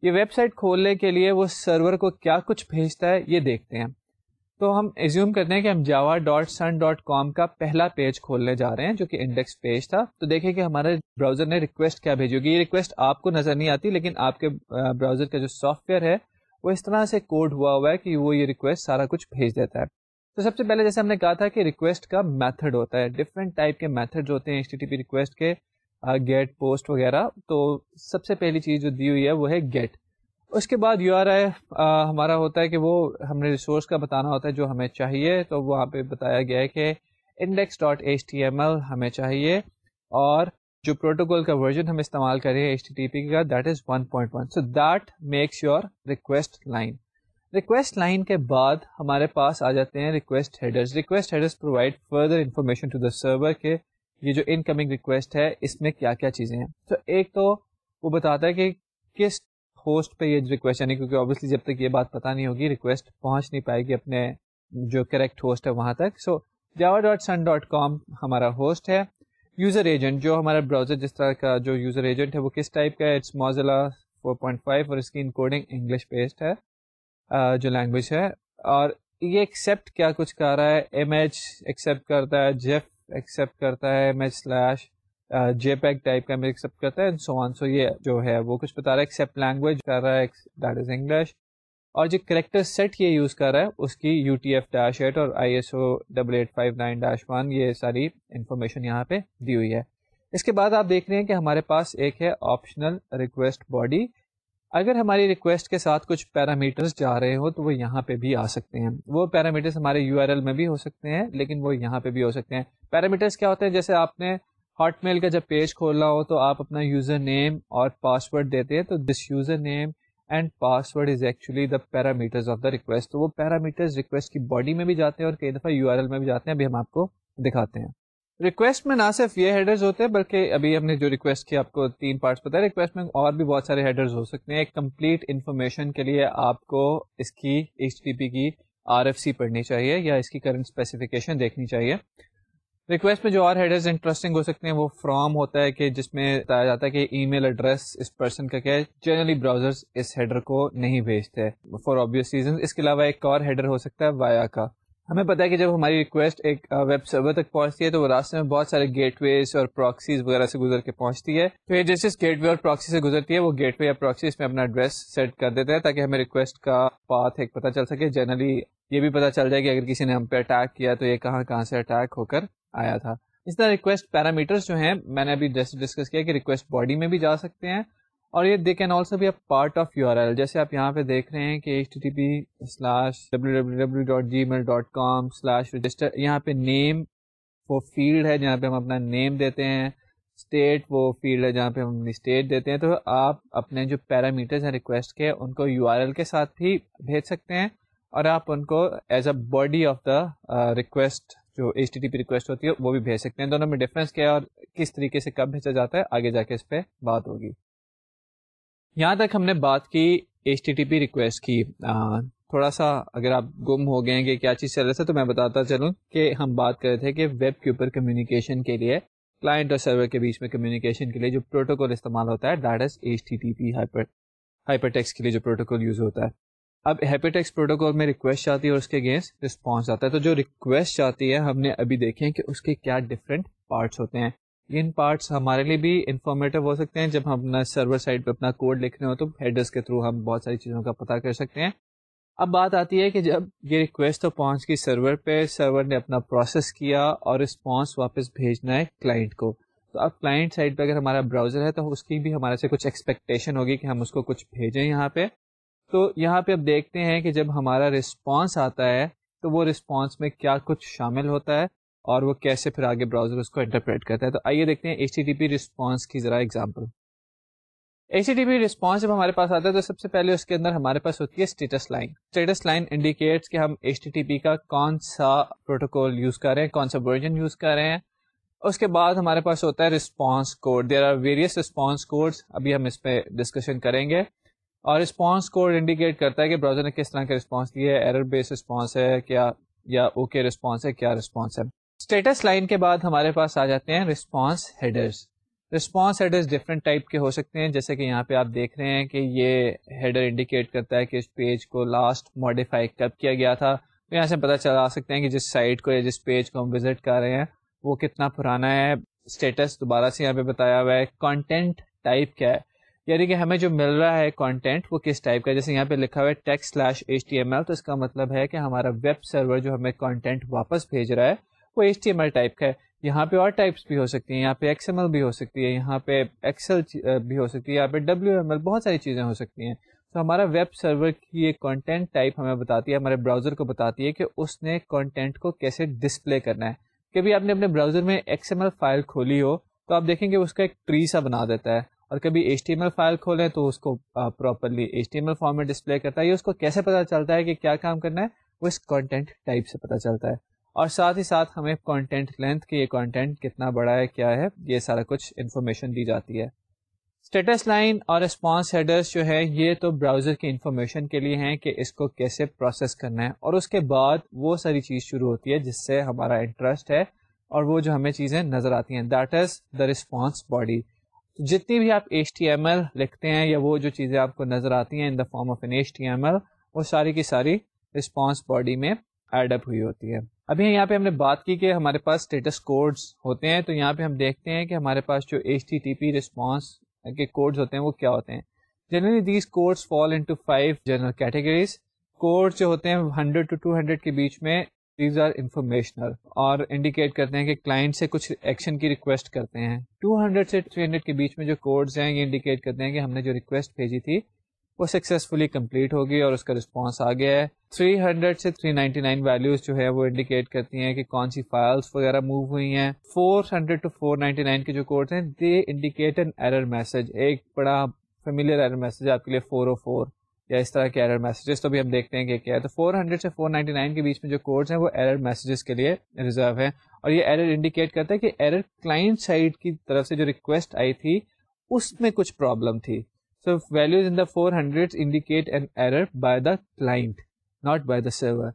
یہ ویب سائٹ کھولنے کے لیے وہ سرور کو کیا کچھ بھیجتا ہے یہ دیکھتے ہیں. تو ہم ایزیوم کرتے ہیں کہ ہم جاوا ڈاٹ سن ڈاٹ کام کا پہلا پیج کھولنے جا رہے ہیں جو کہ انڈیکس پیج تھا. تو دیکھیں کہ ہمارے براؤزر نے ریکویسٹ کیا بھیجی ہوگی. یہ ریکویسٹ آپ کو نظر نہیں آتی لیکن آپ کے براؤزر کا جو سافٹ ویئر ہے وہ اس طرح سے کوڈ ہوا ہوا ہے کہ وہ یہ ریکویسٹ سارا کچھ بھیج دیتا ہے. تو سب سے پہلے جیسے ہم نے کہا تھا کہ ریکویسٹ کا میتھڈ ہوتا ہے, ڈفرینٹ ٹائپ کے میتھڈ ہوتے ہیں H T T P request کے, گیٹ پوسٹ وغیرہ. تو سب سے پہلی چیز جو دی ہوئی ہے وہ ہے گیٹ. اس کے بعد یو آر آئی ہمارا ہوتا ہے کہ وہ ہم نے ریسورس کا بتانا ہوتا ہے جو ہمیں چاہیے. تو وہاں پہ بتایا گیا ہے کہ index dot H T M L ہمیں چاہیے, اور جو پروٹوکول کا ورژن ہم استعمال کر رہے ہیں ایچ ٹی ٹی پی کا that is one point one. So that makes your request line. Request line کے بعد ہمارے پاس آ جاتے ہیں request headers. Request headers provide further information to the server کہ یہ جو ان کمنگ ریکویسٹ ہے اس میں کیا کیا چیزیں ہیں. تو ایک تو وہ بتاتا ہے کہ کس ہوسٹ پہ یہ ریکویسٹ, یعنی کیونکہ obviously جب تک یہ بات پتہ نہیں ہوگی ریکویسٹ پہنچ نہیں پائے گی اپنے جو کریکٹ ہوسٹ ہے وہاں تک. سو جاوا ڈاٹ سن ڈاٹ کام ہمارا ہوسٹ ہے. یوزر ایجنٹ جو ہمارا براؤزر جس طرح کا جو یوزر ایجنٹ ہے وہ کس ٹائپ کا ہے, it's Mozilla four point five اور اس کی انکوڈنگ انگلش بیسڈ ہے جو لینگویج ہے. اور یہ ایکسیپٹ کیا کچھ کر رہا ہے, امیج ایکسیپٹ کرتا ہے, جیف ایکسیپٹ کرتا ہے, image slash JPEG type کا امیج ایکسیپٹ کرتا ہے, سو آن. سو یہ جو ہے وہ کچھ بتا رہا ہے. ایکسیپٹ لینگویج کر رہا ہے دیٹ از انگلش, اور جو کریکٹر سیٹ یہ یوز کر رہا ہے اس کی U T F dash eight اور I S O double eight five nine dash one, یہ ساری انفارمیشن یہاں پہ دی ہوئی ہے. اس کے بعد آپ دیکھ رہے ہیں کہ ہمارے پاس ایک ہے آپشنل ریکویسٹ باڈی. اگر ہماری ریکویسٹ کے ساتھ کچھ پیرامیٹرز جا رہے ہو تو وہ یہاں پہ بھی آ سکتے ہیں. وہ پیرامیٹرز ہمارے یو آر ایل میں بھی ہو سکتے ہیں لیکن وہ یہاں پہ بھی ہو سکتے ہیں. پیرامیٹرز کیا ہوتے ہیں, جیسے آپ نے ہاٹ میل کا جب پیج کھولنا ہو تو آپ اپنا یوزر نیم اور پاسورڈ دیتے ہیں, تو this username and password is actually the parameters of the request. تو وہ پیرامیٹرز ریکویسٹ کی باڈی میں بھی جاتے ہیں اور کئی دفعہ یو آر ایل میں بھی جاتے ہیں. ابھی ہم آپ کو دکھاتے ہیں. ریکویسٹ میں نہ صرف یہ ہیڈرز ہوتے ہیں بلکہ ابھی ہم نے جو ریکویسٹ کی آپ کو تین پارٹس بتایا, ریکویسٹ میں اور بھی بہت سارے ہیڈرز ہو سکتے ہیں. ایک کمپلیٹ انفارمیشن کے لیے آپ کو اس کی ایچ ٹی پی کی آر ایف سی پڑھنی چاہیے یا اس کی کرنٹ اسپیسیفکیشن دیکھنی چاہیے. ریکویسٹ میں جو اور ہیڈرز انٹرسٹنگ ہو سکتے ہیں وہ فرام ہوتا ہے کہ جس میں بتایا جاتا ہے کہ ای میل ایڈریس اس پرسن کا کیا ہے. جنرلی براؤزرز اس ہیڈر کو نہیں بھیجتے فار آبویس ریزنز. اس کے علاوہ ایک اور ہیڈر ہو سکتا ہے وایا کا. ہمیں پتہ ہے کہ جب ہماری ریکویسٹ ایک ویب سرور تک پہنچتی ہے تو وہ راستے میں بہت سارے گیٹ ویز اور پراکسیز وغیرہ سے گزر کے پہنچتی ہے. تو یہ جیسے گیٹ وے اور پراکسی سے گزرتی ہے وہ گیٹ وے یا پراکسی اس میں اپنا ایڈریس سیٹ کر دیتا ہے تاکہ ہمیں ریکویسٹ کا پاتھ ایک پتہ چل سکے. جنرلی یہ بھی پتہ چل جائے کہ اگر کسی نے ہم پہ اٹیک کیا تو یہ کہاں کہاں سے اٹیک ہو کر آیا تھا. اس طرح ریکویسٹ پیرامیٹرز جو ہیں میں نے ابھی ڈسکس کیا کہ ریکویسٹ باڈی میں بھی جا سکتے ہیں اور یہ they can also be a part of U R L. جیسے آپ یہاں پہ دیکھ رہے ہیں کہ H T T P slash W W W dot Gmail dot com slash register, یہاں پہ نیم وہ فیلڈ ہے جہاں پہ ہم اپنا نیم دیتے ہیں, اسٹیٹ وہ فیلڈ ہے جہاں پہ ہم اپنی اسٹیٹ دیتے ہیں. تو آپ اپنے جو پیرامیٹرز ہیں ریکویسٹ کے ان کو یو آر ایل کے ساتھ بھی بھیج سکتے ہیں اور آپ ان کو as a body of the request جو H T T P request ہوتی ہے وہ بھی بھیج سکتے ہیں. دونوں میں ڈفرینس کیا ہے اور کس طریقے سے کب بھیجا جاتا ہے آگے جا کے اس پہ بات ہوگی. یہاں تک ہم نے بات کی H T T P request کی. آ, تھوڑا سا اگر آپ گم ہو گئے ہیں کہ کیا چیز چل رہا تھا تو میں بتاتا چلوں کہ ہم بات کر رہے تھے کہ ویب کے اوپر کمیونیکیشن کے لیے کلائنٹ اور سرور کے بیچ میں کمیونیکیشن کے لیے جو پروٹوکول استعمال ہوتا ہے that is H T T P. Hyper hyper text کے لیے جو پروٹوکول یوز ہوتا ہے. اب ہائپر ٹیکسٹ پروٹوکول میں ریکویسٹ آتی ہے اور اس کے اگینسٹ رسپانس آتا ہے. تو جو ریکویسٹ آتی ہے ہم نے ابھی دیکھے کہ اس کے کیا ڈفرینٹ پارٹس ہوتے ہیں. ان پارٹس ہمارے لیے بھی انفارمیٹیو ہو سکتے ہیں. جب ہم اپنا سرور سائٹ پہ اپنا کوڈ لکھ رہے ہو تو ہیڈرز کے تھرو ہم بہت ساری چیزوں کا پتہ کر سکتے ہیں. اب بات آتی ہے کہ جب یہ ریکویسٹ تو پہنچ گئی سرور پہ, سرور نے اپنا پروسیس کیا اور رسپانس واپس بھیجنا ہے کلائنٹ کو. تو اب کلائنٹ سائٹ پہ اگر ہمارا براؤزر ہے تو اس کی بھی ہمارے سے کچھ ایکسپیکٹیشن ہوگی کہ ہم اس کو کچھ بھیجیں یہاں پہ. تو یہاں پہ اب دیکھتے ہیں کہ جب ہمارا رسپانس آتا ہے تو وہ رسپانس میں کیا کچھ شامل ہوتا ہے اور وہ کیسے پھر آگے براؤزر اس کو انٹرپریٹ کرتا ہے. تو آئیے دیکھتے ہیں H T T P response کی ذرا example. H T T P response جب ہمارے پاس آتا ہے تو سب سے پہلے اس کے اندر ہمارے پاس ہوتی ہے status line. Status line indicates کہ ہم ایچ ٹی ٹی پی کا کون سا پروٹوکول یوز کر رہے ہیں, کون سا ورژن یوز کر رہے ہیں. اس کے بعد ہمارے پاس ہوتا ہے response code. There are various response codes, ابھی ہم اس پہ ڈسکشن کریں گے. اور رسپانس کوڈ انڈیکیٹ کرتا ہے کہ براؤزر نے کس طرح کا رسپانس دیا ہے, ایرر بیس رسپانس ہے کیا یا اوکے رسپانس ہے, کیا رسپانس ہے. اسٹیٹس لائن کے بعد ہمارے پاس آ جاتے ہیں response headers. Response headers different type کے ہو سکتے ہیں، جیسے کہ یہاں پہ آپ دیکھ رہے ہیں کہ یہ ہیڈر انڈیکیٹ کرتا ہے کہ اس پیج کو لاسٹ ماڈیفائی کب کیا گیا تھا. تو یہاں سے پتہ چلا سکتے ہیں کہ جس سائٹ کو یا جس پیج کو ہم وزٹ کر رہے ہیں وہ کتنا پرانا ہے. اسٹیٹس دوبارہ سے یہاں پہ بتایا ہوا ہے. کانٹینٹ ٹائپ کیا ہے، یعنی کہ ہمیں جو مل رہا ہے کانٹینٹ وہ کس ٹائپ کا ہے. جیسے یہاں پہ لکھا ہوا ہے text slash H T M L, تو اس کا مطلب ہے کہ ہمارا ویب سرور جو ہمیں کانٹینٹ واپس بھیج رہا ہے وہ H T M L type کا ہے. یہاں پہ اور ٹائپس بھی ہو سکتی ہیں، یہاں پہ ایکس ایم ایل بھی ہو سکتی ہے، یہاں پہ ایکسل بھی ہو سکتی ہے، یہاں پہ ڈبلیو ایم ایل، بہت ساری چیزیں ہو سکتی ہیں. تو ہمارا ویب سرور کی یہ کانٹینٹ ٹائپ ہمیں بتاتی ہے، ہمارے براؤزر کو بتاتی ہے کہ اس نے کانٹینٹ کو کیسے ڈسپلے کرنا ہے. کبھی آپ نے اپنے براؤزر میں ایکس ایم ایل فائل کھولی ہو تو آپ دیکھیں گے اس کا ایک ٹری سا بنا دیتا ہے، اور کبھی H T M L file کھولیں تو اس کو properly H T M L form میں ڈسپلے کرتا ہے. یہ اس کو کیسے پتہ چلتا ہے کہ کیا کام کرنا ہے، وہ اس کانٹینٹ ٹائپ سے پتہ چلتا ہے. اور ساتھ ہی ساتھ ہمیں کانٹینٹ لینتھ کہ یہ کانٹینٹ کتنا بڑا ہے، کیا ہے، یہ سارا کچھ انفارمیشن دی جاتی ہے. اسٹیٹس لائن اور رسپانس ہیڈرز جو ہے یہ تو براؤزر کی انفارمیشن کے لیے ہیں کہ اس کو کیسے پروسیس کرنا ہے، اور اس کے بعد وہ ساری چیز شروع ہوتی ہے جس سے ہمارا انٹرسٹ ہے اور وہ جو ہمیں چیزیں نظر آتی ہیں، that is the response body. جتنی بھی آپ ایچ ٹی ایم ایل لکھتے ہیں یا وہ جو چیزیں آپ کو نظر آتی ہیں in the form of an H T M L, وہ ساری کی ساری رسپانس باڈی میں ایڈ اپ ہوئی ہوتی ہے. ابھی یہاں پہ ہم نے بات کی کہ ہمارے پاس اسٹیٹس کوڈز ہوتے ہیں، تو یہاں پہ ہم دیکھتے ہیں کہ ہمارے پاس جو H T T P response کے کوڈز ہوتے ہیں وہ کیا ہوتے ہیں. Generally these codes fall into five general categories. Codes جو ہوتے ہیں ہنڈریڈ ٹو ٹو ہنڈریڈ کے بیچ میں، دیز آر انفارمیشنل اور انڈیکیٹ کرتے ہیں کہ کلائنٹ سے کچھ ایکشن کی ریکویسٹ کرتے ہیں. ٹو ہنڈریڈ سے تھری ہنڈریڈ کے بیچ میں جو کوڈز ہیں یہ انڈیکیٹ کرتے ہیں کہ ہم نے جو ریکویسٹ بھیجی تھی وہ سکسیزفلی کمپلیٹ ہوگی اور اس کا رسپانس آ گیا ہے. تھری ہنڈریڈ سے تھری نائنٹی نائن ویلیوز جو ہے وہ انڈیکیٹ کرتی ہیں کہ کون سی فائلس وغیرہ موو ہوئی ہیں. Four hundred to four ninety nine کے جو کوڈز ہیں they indicate an error message. ایک بڑا فیملیئر ایرر میسج آپ کے لیے فور او فور یا اس طرح کے ایرر میسیجز، تو بھی ہم دیکھتے ہیں کہ کیا ہے. تو فور ہنڈریڈ سے فور نائنٹی نائن کے بیچ میں جو کوڈز ہیں وہ ایرر میسیجز کے لیے ریزرو ہیں، اور یہ ایرر انڈیکیٹ کرتا ہے کہ ایرر کلائنٹ سائڈ کی طرف سے جو ریکویسٹ آئی تھی اس میں کچھ پرابلم تھی. So values in the four hundreds indicate an error by the client, not by the server.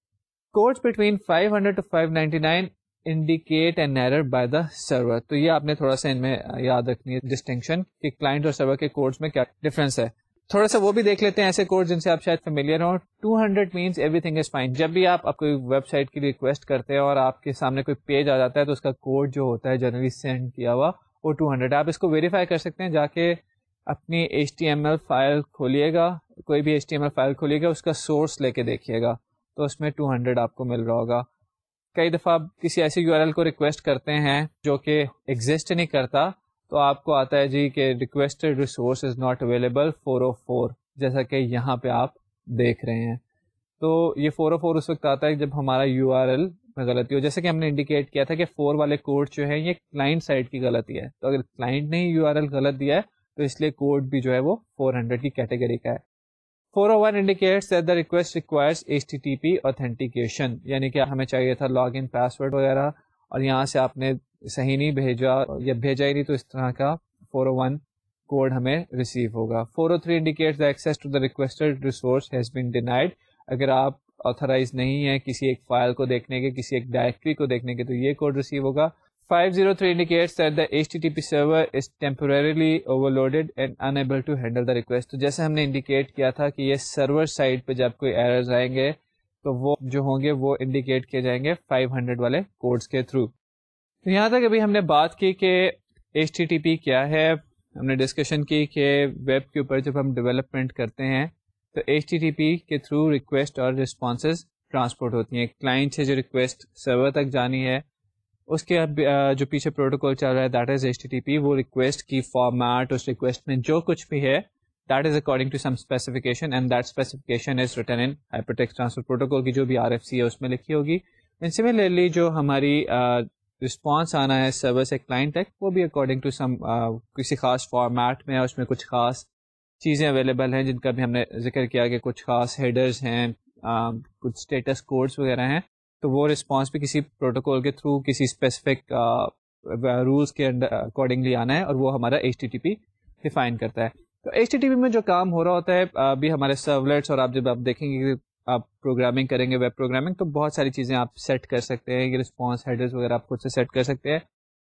Codes between five hundred to five ninety-nine indicate an error by the server. تو یہ آپ نے تھوڑا سا ان میں یاد رکھنی ہے ڈسٹنکشن کہ کلائنٹ اور سرور کے کوڈز میں کیا ڈفرینس ہے. تھوڑا سا وہ بھی دیکھ لیتے ہیں ایسے کوڈ جن سے آپ شاید فیملیئر ہوں. Two hundred means everything is fine. جب بھی آپ کوئی ویب سائٹ کی ریکویسٹ کرتے ہیں اور آپ کے سامنے کوئی پیج آ جاتا ہے تو اس کا کوڈ جو ہوتا ہے جنرلی سینڈ کیا ہوا وہ ٹو ہنڈریڈ. آپ اس کو ویریفائی کر سکتے ہیں جا کے اپنی H T M L file کھولیے گا، کوئی بھی H T M L file کھولیے گا، اس کا سورس لے کے دیکھیے گا تو اس میں ٹو ہنڈریڈ آپ کو مل رہا ہوگا. کئی دفعہ کسی ایسی یو آر ایل کو ریکویسٹ کرتے ہیں جو کہ ایگزسٹ نہیں کرتا تو آپ کو آتا ہے جی کہ requested resource is not available four o four, جیسا کہ یہاں پہ آپ دیکھ رہے ہیں. تو یہ فور او فور اس وقت آتا ہے جب ہمارا یو آر ایل میں غلطی ہو. جیسے کہ ہم نے انڈیکیٹ کیا تھا کہ فور والے کوڈ جو ہے یہ کلائنٹ سائڈ کی غلطی ہے، تو اگر کلائنٹ نے یو آر ایل غلط دیا ہے تو اس لیے کوڈ بھی جو ہے وہ فور ہنڈریڈ کی کیٹیگری کا ہے. Four o one indicates that the request requires H T T P authentication, یعنی کہ ہمیں چاہیے تھا لاگ ان پاس ورڈ وغیرہ اور یہاں سے آپ نے صحیح نہیں بھیجا یا بھیجا ہی نہیں تو اس طرح کا فور او ون کوڈ ہمیں ریسیو ہوگا. Four o three indicates the access to the requested resource has been denied. اگر آپ آتھرائز نہیں ہیں کسی ایک فائل کو دیکھنے کے، کسی ایک ڈائریکٹری کو دیکھنے کے، تو یہ کوڈ ریسیو ہوگا. Five o three indicates that the H T T P server is temporarily overloaded and unable to handle the request. تو جیسے ہم نے انڈیکیٹ کیا تھا کہ یہ سرور سائڈ پہ جب کوئی ایررز آئیں گے تو وہ جو ہوں گے وہ انڈیکیٹ کیے جائیں گے فائیو ہنڈریڈ والے کوڈز کے تھرو. تو یہاں تک ابھی ہم نے بات کی کہ ایچ ٹی ٹی پی کیا ہے. ہم نے ڈسکشن کی کہ ویب کے اوپر جب ہم ڈیولپمنٹ کرتے ہیں تو ایچ ٹی ٹی پی کے تھرو ریکویسٹ اور رسپانسز ٹرانسپورٹ ہوتی ہیں. کلائنٹ سے جو ریکویسٹ سرور تک جانی ہے اس کے اب جو پیچھے پروٹوکول چل رہا ہے that is H T T P. وہ ریکویسٹ کی فارمیٹ، اس ریکویسٹ میں جو کچھ بھی ہے that is according to some specification and that specification is written in hypertext transfer protocol کی جو بھی آر ایف سی ہے اس میں لکھی ہوگی. اینڈ سملرلی جو ہماری رسپانس آنا ہے سرور سے کلائنٹ تک وہ بھی اکارڈنگ ٹو سم کسی خاص فارمیٹ میں ہے. اس میں کچھ خاص چیزیں اویلیبل ہیں جن کا بھی ہم نے ذکر کیا کہ کچھ خاص ہیڈرز ہیں، کچھ اسٹیٹس کوڈز وغیرہ ہیں. تو وہ رسپانس بھی کسی پروٹوکول کے تھرو کسی اسپیسیفک رولس کے اکارڈنگلی آنا ہے اور وہ ہمارا H T T P define کرتا ہے. تو ایچ ٹی ٹی پی میں جو کام ہو رہا ہوتا ہے ابھی ہمارے سرولیٹس، اور آپ جب آپ دیکھیں گے کہ آپ پروگرامنگ کریں گے ویب پروگرامنگ تو بہت ساری چیزیں آپ سیٹ کر سکتے ہیں. یہ رسپانس ہیڈرز وغیرہ آپ خود سے سیٹ کر سکتے ہیں.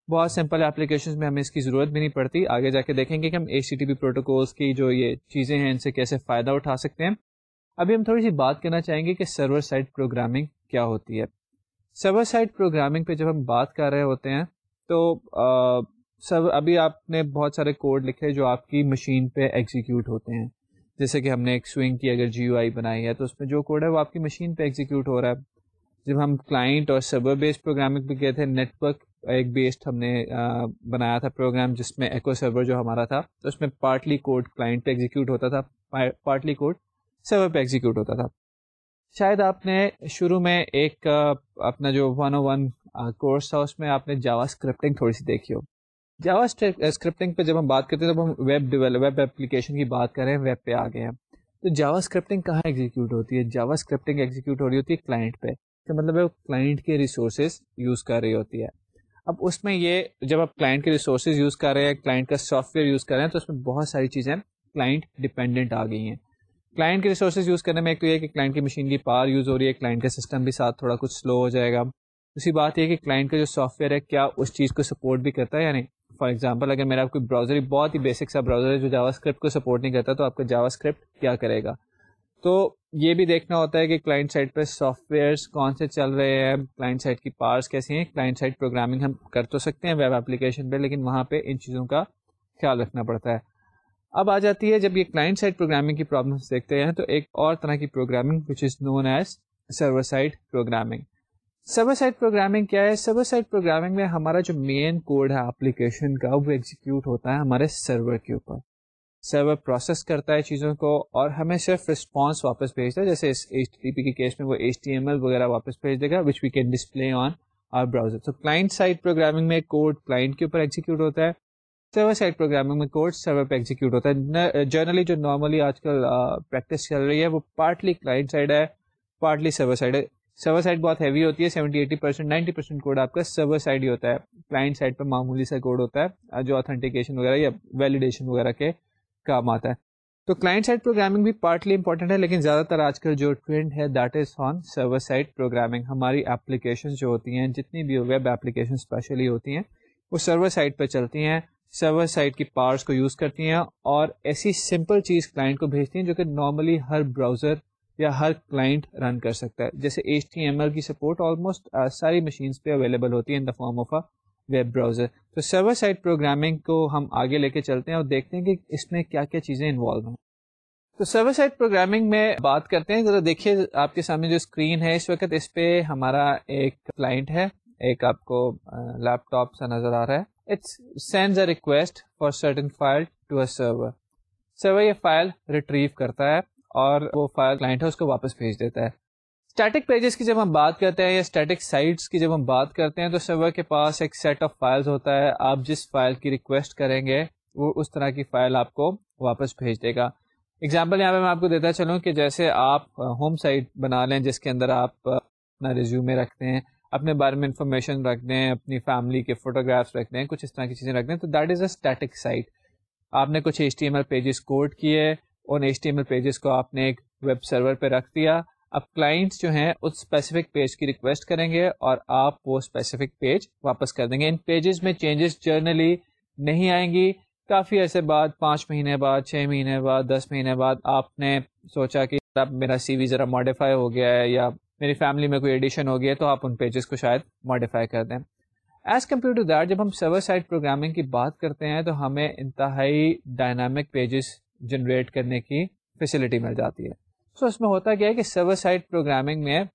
بہت سمپل اپلیکیشنز میں ہمیں اس کی ضرورت بھی نہیں پڑتی. آگے جا کے دیکھیں گے کہ ہم H T T P protocols کی جو یہ چیزیں ہیں ان سے کیسے فائدہ اٹھا سکتے ہیں. ابھی ہم تھوڑی سی بات کرنا چاہیں گے کہ سرور سائڈ پروگرامنگ کیا ہوتی ہے. سرور سائڈ پروگرامنگ پہ جب ہم بات کر رہے ہوتے ہیں تو آ, سب ابھی آپ نے بہت سارے کوڈ لکھے جو آپ کی مشین پہ ایگزیکیوٹ ہوتے ہیں. جیسے کہ ہم نے ایک سوئنگ کی اگر جی یو آئی بنائی ہے تو اس میں جو کوڈ ہے وہ آپ کی مشین پہ ایگزیکیوٹ ہو رہا ہے. جب ہم کلائنٹ اور سرور بیسڈ پروگرامنگ پہ گئے تھے, نیٹ ورک ایک بیسڈ ہم نے آ, بنایا تھا پروگرام جس میں ایکو سرور جو ہمارا تھا تو اس میں پارٹلی کوڈ کلائنٹ پہ ایگزیکیوٹ ہوتا تھا, پارٹلی کوڈ سرور پہ ایگزیکیوٹ ہوتا تھا. شاید آپ نے شروع میں ایک اپنا جو ون او ون کورس تھا اس میں آپ نے جاوا اسکرپٹنگ تھوڑی سی دیکھی ہو. جاوا اسکرپٹنگ پہ جب ہم بات کرتے ہیں تو ہم ویب ڈیولپ ویب اپلیکیشن کی بات کریں, ویب پہ آ گئے ہیں. تو جاوا اسکرپٹنگ کہاں ایگزیکیوٹ ہوتی ہے؟ جاوا اسکرپٹنگ ایگزیکیوٹ ہو رہی ہوتی ہے کلائنٹ پہ. تو مطلب ہے وہ کلائنٹ کے ریسورسز یوز کر رہی ہوتی ہے. اب اس میں یہ جب آپ کلائنٹ کے ریسورسز یوز کر رہے ہیں, کلائنٹ کا سافٹ ویئر یوز کر رہے ہیں, تو اس میں بہت ساری چیزیں کلائنٹ ڈپینڈنٹ آ گئی ہیں. کلائنٹ کے ریسورسز یوز کرنے میں ایک تو یہ کہ کلائنٹ کی مشین کی پاور یوز ہو رہی ہے, کلائنٹ کا سسٹم بھی ساتھ تھوڑا کچھ سلو ہو جائے گا. دوسری بات یہ کہ کلائنٹ کا جو سافٹ ویئر ہے کیا اس چیز کو سپورٹ بھی کرتا ہے یا نہیں. فار ایگزامپل اگر میرا کوئی براؤزر بہت ہی بیسک سا براؤزر ہے جو جاوا اسکرپٹ کو سپورٹ نہیں کرتا تو آپ کا جاوا اسکرپٹ کیا کرے گا. تو یہ بھی دیکھنا ہوتا ہے کہ کلائنٹ سائڈ پہ سافٹ ویئرس کون سے چل رہے ہیں, کلائنٹ سائڈ کی پاورس کیسی ہیں. کلائنٹ سائڈ پروگرامنگ ہم کر تو سکتے ہیں ویب اپلیکیشن پہ, لیکن وہاں پہ ان چیزوں کا خیال رکھنا پڑتا ہے. اب آ جاتی ہے جب یہ کلائنٹ سائڈ پروگرامنگ کی پرابلمس دیکھتے ہیں تو ایک اور طرح کی programming which is known as server side programming. Server side programming کیا ہے؟ سرور سائڈ پروگرامنگ میں ہمارا جو مین کوڈ ہے اپلیکیشن کا وہ ایگزیکیوٹ ہوتا ہے ہمارے سرور کے اوپر. سرور پروسیس کرتا ہے چیزوں کو اور ہمیں صرف رسپانس واپس بھیجتا ہے. جیسے اس ایچ ٹی پی کے کیس میں وہ ایچ ٹی ایم ایل وغیرہ واپس بھیج دے گا which we can display on our browser. تو کلائنٹ سائڈ پروگرامنگ میں کوڈ کلائنٹ کے اوپر ایگزیکیوٹ ہوتا ہے, سرور سائڈ پروگرامنگ میں کوڈ سرور پہ ایگزیکیوٹ ہوتا ہے. جنرلی جو نارملی آج کل پریکٹس چل رہی ہے وہ پارٹلی کلائنٹ سائڈ ہے, پارٹلی سرور سائڈ ہے. سرور سائڈ بہت ہیوی ہوتی ہے, seventy eighty percent ninety percent code آپ کا سرور سائڈ ہی ہوتا ہے. کلائنٹ سائڈ پہ معمولی سا کوڈ ہوتا ہے جو اتھینٹیکیشن وغیرہ یا ویلیڈیشن وغیرہ کے کام آتا ہے. تو کلائنٹ سائڈ پروگرامنگ بھی پارٹلی امپورٹنٹ ہے, لیکن زیادہ تر آج کل جو ٹرینڈ ہے that is on server side programming. ہماری اپلیکیشن جو ہوتی ہیں, جتنی بھی ویب اپلیکیشن اسپیشلی ہوتی ہیں, وہ سرور سائڈ پہ چلتی ہیں, سرور سائڈ کی پاورس کو یوز کرتی ہیں اور ایسی سمپل چیز کلائنٹ کو بھیجتی ہیں جو کہ نارملی ہر براؤزر یا ہر کلائنٹ رن کر سکتا ہے. جیسے ایچ ٹی ایم ایل کی سپورٹ آلموسٹ ساری مشینس پہ اویلیبل ہوتی ہے in the form of a web browser. تو سرور سائڈ پروگرامنگ کو ہم آگے لے کے چلتے ہیں اور دیکھتے ہیں کہ اس میں کیا کیا چیزیں انوالو ہیں. تو سرور سائڈ پروگرامنگ میں بات کرتے ہیں. ذرا دیکھیے آپ کے سامنے جو اسکرین ہے اس وقت, اس پہ ہمارا ایک کلائنٹ ہے, ایک آپ کو لیپ ٹاپ سا نظر آ رہا ہے. It sends a request for certain file to a server. سرور یہ فائل ریٹریو کرتا ہے اور وہ فائل کلائنٹ ہے اس کو واپس بھیج دیتا ہے. اسٹیٹک پیجز کی جب ہم بات کرتے ہیں یا اسٹیٹک سائٹس کی جب ہم بات کرتے ہیں تو سرور کے پاس ایک سیٹ آف فائلز ہوتا ہے. آپ جس فائل کی ریکویسٹ کریں گے وہ اس طرح کی فائل آپ کو واپس بھیج دے گا. اگزامپل یہاں پہ میں آپ کو دیتا چلوں کہ جیسے آپ ہوم سائٹ بنا لیں جس کے اندر آپ اپنا ریزیومے رکھتے ہیں, اپنے بارے میں انفارمیشن رکھ دیں, اپنی فیملی کے فوٹوگرافس رکھ دیں, کچھ اس طرح کی چیزیں رکھ دیں, تو that is a static site. آپ نے کچھ H T M L pages code کیے, ان H T M L pages کو آپ نے ایک ویب سرور پہ رکھ دیا. اب کلائنٹس جو ہیں اس اسپیسیفک پیج کی ریکویسٹ کریں گے اور آپ وہ اسپیسیفک پیج واپس کر دیں گے. ان پیجز میں چینجز جرنلی نہیں آئیں گی. کافی عرصے بعد, پانچ مہینے بعد, چھ مہینے بعد, دس مہینے بعد آپ نے سوچا کہ اب میرا سی وی ذرا ماڈیفائی ہو گیا ہے یا میری فیملی میں کوئی ایڈیشن ہو گیا ہے, تو آپ ان پیجز کو شاید ماڈیفائی کر دیں. ایز کمپیئر ٹو دیٹ جب ہم سرور سائڈ پروگرامنگ کی بات کرتے ہیں تو ہمیں انتہائی ڈائنامک پیجز جنریٹ کرنے کی فیسلٹی مل جاتی ہے. سو so, اس میں ہوتا کیا ہے کہ سرور سائڈ پروگرامنگ میں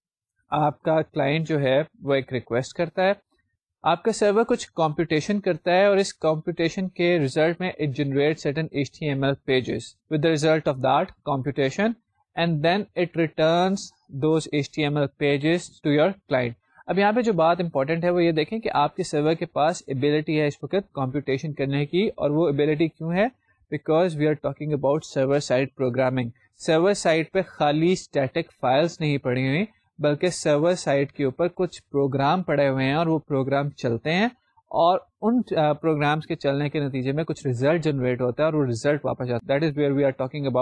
آپ کا کلائنٹ جو ہے وہ ایک ریکویسٹ کرتا ہے, آپ کا سرور کچھ کمپیوٹیشن کرتا ہے اور اس کمپیوٹیشن کے ریزلٹ میں it generate certain H T M L pages with the result of that computation and then it returns those H T M L pages to your client. اب یہاں پہ جو بات امپورٹنٹ ہے وہ یہ دیکھیں کہ آپ کے سرور کے پاس ایبلٹی ہے اس وقت کمپیوٹیشن کرنے کی, اور وہ ایبلٹی کیوں ہے؟ Because we are talking about server side programming. Server side پہ خالی اسٹیٹک فائلس نہیں پڑی ہوئی بلکہ سرور سائٹ کے اوپر کچھ پروگرام پڑے ہوئے ہیں اور وہ پروگرام چلتے ہیں, اور ان پروگرامس کے چلنے کے نتیجے میں کچھ ریزلٹ جنریٹ ہوتا ہے اور وہ ریزلٹ واپس آتا ہے. That is where we are talking about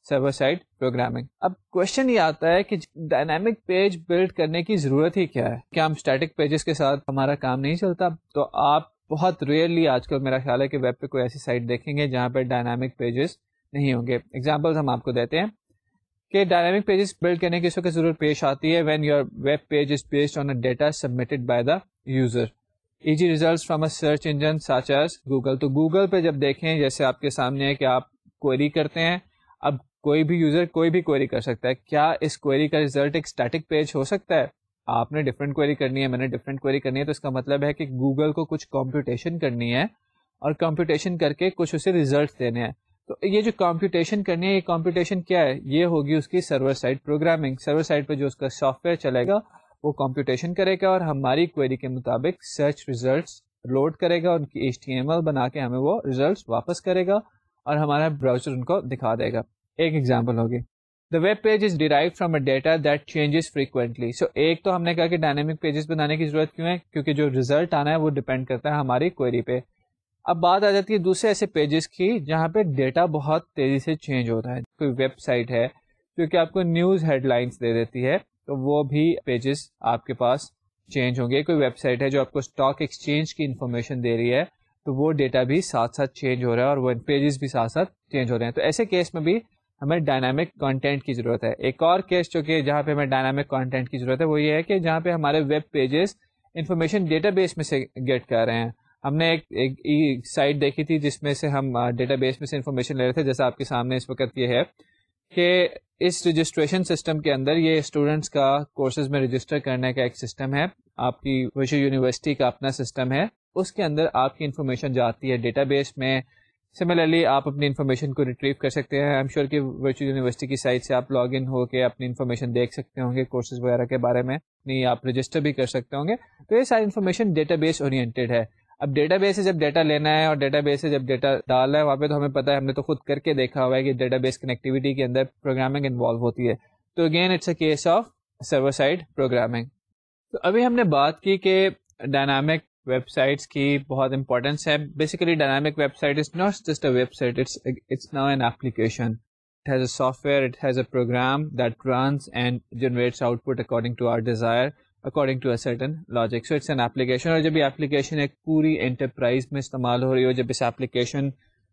server side programming. اب کوشچن یہ آتا ہے کہ ڈائنامک پیج بلڈ کرنے کی ضرورت ہی کیا ہے؟ کیا ہم اسٹیٹک پیجز کے ساتھ ہمارا کام نہیں چلتا؟ تو آپ بہت ریئرلی آج کل میرا خیال ہے کہ ویب پہ کوئی ایسی سائٹ دیکھیں گے جہاں پہ ڈائنامک پیجز نہیں ہوں گے. ایگزامپلس ہم آپ کو دیتے ہیں کہ ڈائنامک پیجز بلڈ کرنے کی اس وقت ضرورت پیش آتی ہے when your web page is based on a data submitted by the user e g results from a search engine such as Google. تو گوگل پہ جب دیکھیں جیسے آپ کے سامنے ہے کہ آپ کوئری کرتے ہیں, اب کوئی بھی یوزر کوئی بھی کوئری کر سکتا ہے. کیا اس کوئری کا ریزلٹ ایک اسٹیٹک پیج ہو سکتا ہے؟ آپ نے ڈفرینٹ کوئری کرنی ہے, میں نے ڈفرینٹ کوئری کرنی ہے, تو اس کا مطلب ہے کہ گوگل کو کچھ کمپیوٹیشن کرنی ہے اور کمپیوٹیشن کر کے کچھ اسے ریزلٹ دینے ہیں. تو یہ جو کمپیوٹیشن کرنی ہے, یہ کمپیوٹیشن کیا ہے؟ یہ ہوگی اس کی server side programming. Server side پہ جو اس کا سافٹ ویئر چلے گا وہ کمپیوٹیشن کرے گا اور ہماری کوئری کے مطابق سرچ ریزلٹس لوڈ کرے گا, ان کی ایچ ٹی ایم ایل بنا کے ہمیں وہ ریزلٹس واپس کرے گا اور ہمارا براؤزر ان کو دکھا دے گا. ایک ایگزامپل ہوگی the web page is derived from a data that changes frequently. So ایک تو ہم نے کہا کہ ڈائنامک پیجز بنانے کی ضرورت کیوں ہے؟ کیونکہ جو ریزلٹ آنا ہے وہ ڈیپینڈ کرتا ہے ہماری کوئری پہ. اب بات آ جاتی ہے دوسرے ایسے پیجز کی جہاں پہ ڈیٹا بہت تیزی سے چینج ہوتا ہے. کوئی ویب سائٹ ہے جو کہ آپ کو نیوز ہیڈ لائنس دے دیتی ہے, تو وہ بھی پیجز آپ کے پاس چینج ہوں گے. کوئی ویب سائٹ ہے جو آپ کو اسٹاک ایکسچینج کی انفارمیشن دے رہی ہے, تو وہ ڈیٹا بھی ساتھ ساتھ چینج ہو رہا ہے اور وہ پیجز بھی ساتھ ساتھ چینج ہو رہے ہیں. تو ایسے کیس میں بھی ہمیں ڈائنامک کانٹینٹ کی ضرورت ہے. ایک اور کیس جو کہ جہاں پہ ہمیں ڈائنامک کانٹینٹ کی ضرورت ہے وہ یہ ہے کہ جہاں پہ ہمارے web pages information database میں سے گیٹ کر رہے ہیں. ہم نے ایک ایک سائٹ دیکھی تھی جس میں سے ہم ڈیٹا بیس میں سے انفارمیشن لے رہے تھے. جیسا آپ کے سامنے اس وقت یہ ہے کہ اس رجسٹریشن سسٹم کے اندر یہ اسٹوڈنٹس کا کورسز میں رجسٹر کرنے کا ایک سسٹم ہے, آپ کی ورچوئل یونیورسٹی کا اپنا سسٹم ہے, اس کے اندر آپ کی انفارمیشن جاتی ہے ڈیٹا بیس میں. سملرلی آپ اپنی انفارمیشن کو ریٹریو کر سکتے ہیں. آئی ایم شیور کہ ورچوئل یونیورسٹی کی سائٹ سے آپ لاگ ان ہو کے اپنی انفارمیشن دیکھ سکتے ہوں گے, کورسز وغیرہ کے بارے میں نہیں آپ رجسٹر بھی کر سکتے ہوں گے. تو یہ ساری انفارمیشن ڈیٹا بیس اورینٹیڈ ہے. اب ڈیٹا بیس سے جب ڈیٹا لینا ہے اور ڈیٹا بیس سے جب ڈیٹا ڈالنا ہے وہاں پہ تو ہمیں پتا ہے, ہم نے تو خود کر کے دیکھا ہوا ہے کہ ڈیٹا بیس کنیکٹیوٹی کے اندر پروگرامنگ انوالو ہوتی ہے. تو again it's a case of server side programming. تو ابھی ہم نے بات کی کہ ڈائنامک ویب سائٹس کی بہت امپورٹنس ہے. Basically dynamic website is not just a website, it's it's now an application. It has a software, it has a program that runs and generates output according to our desire, according to a certain logic. So it's an application. اور جب یہ application ایک پوری enterprise میں استعمال ہو رہی ہو, جب اس application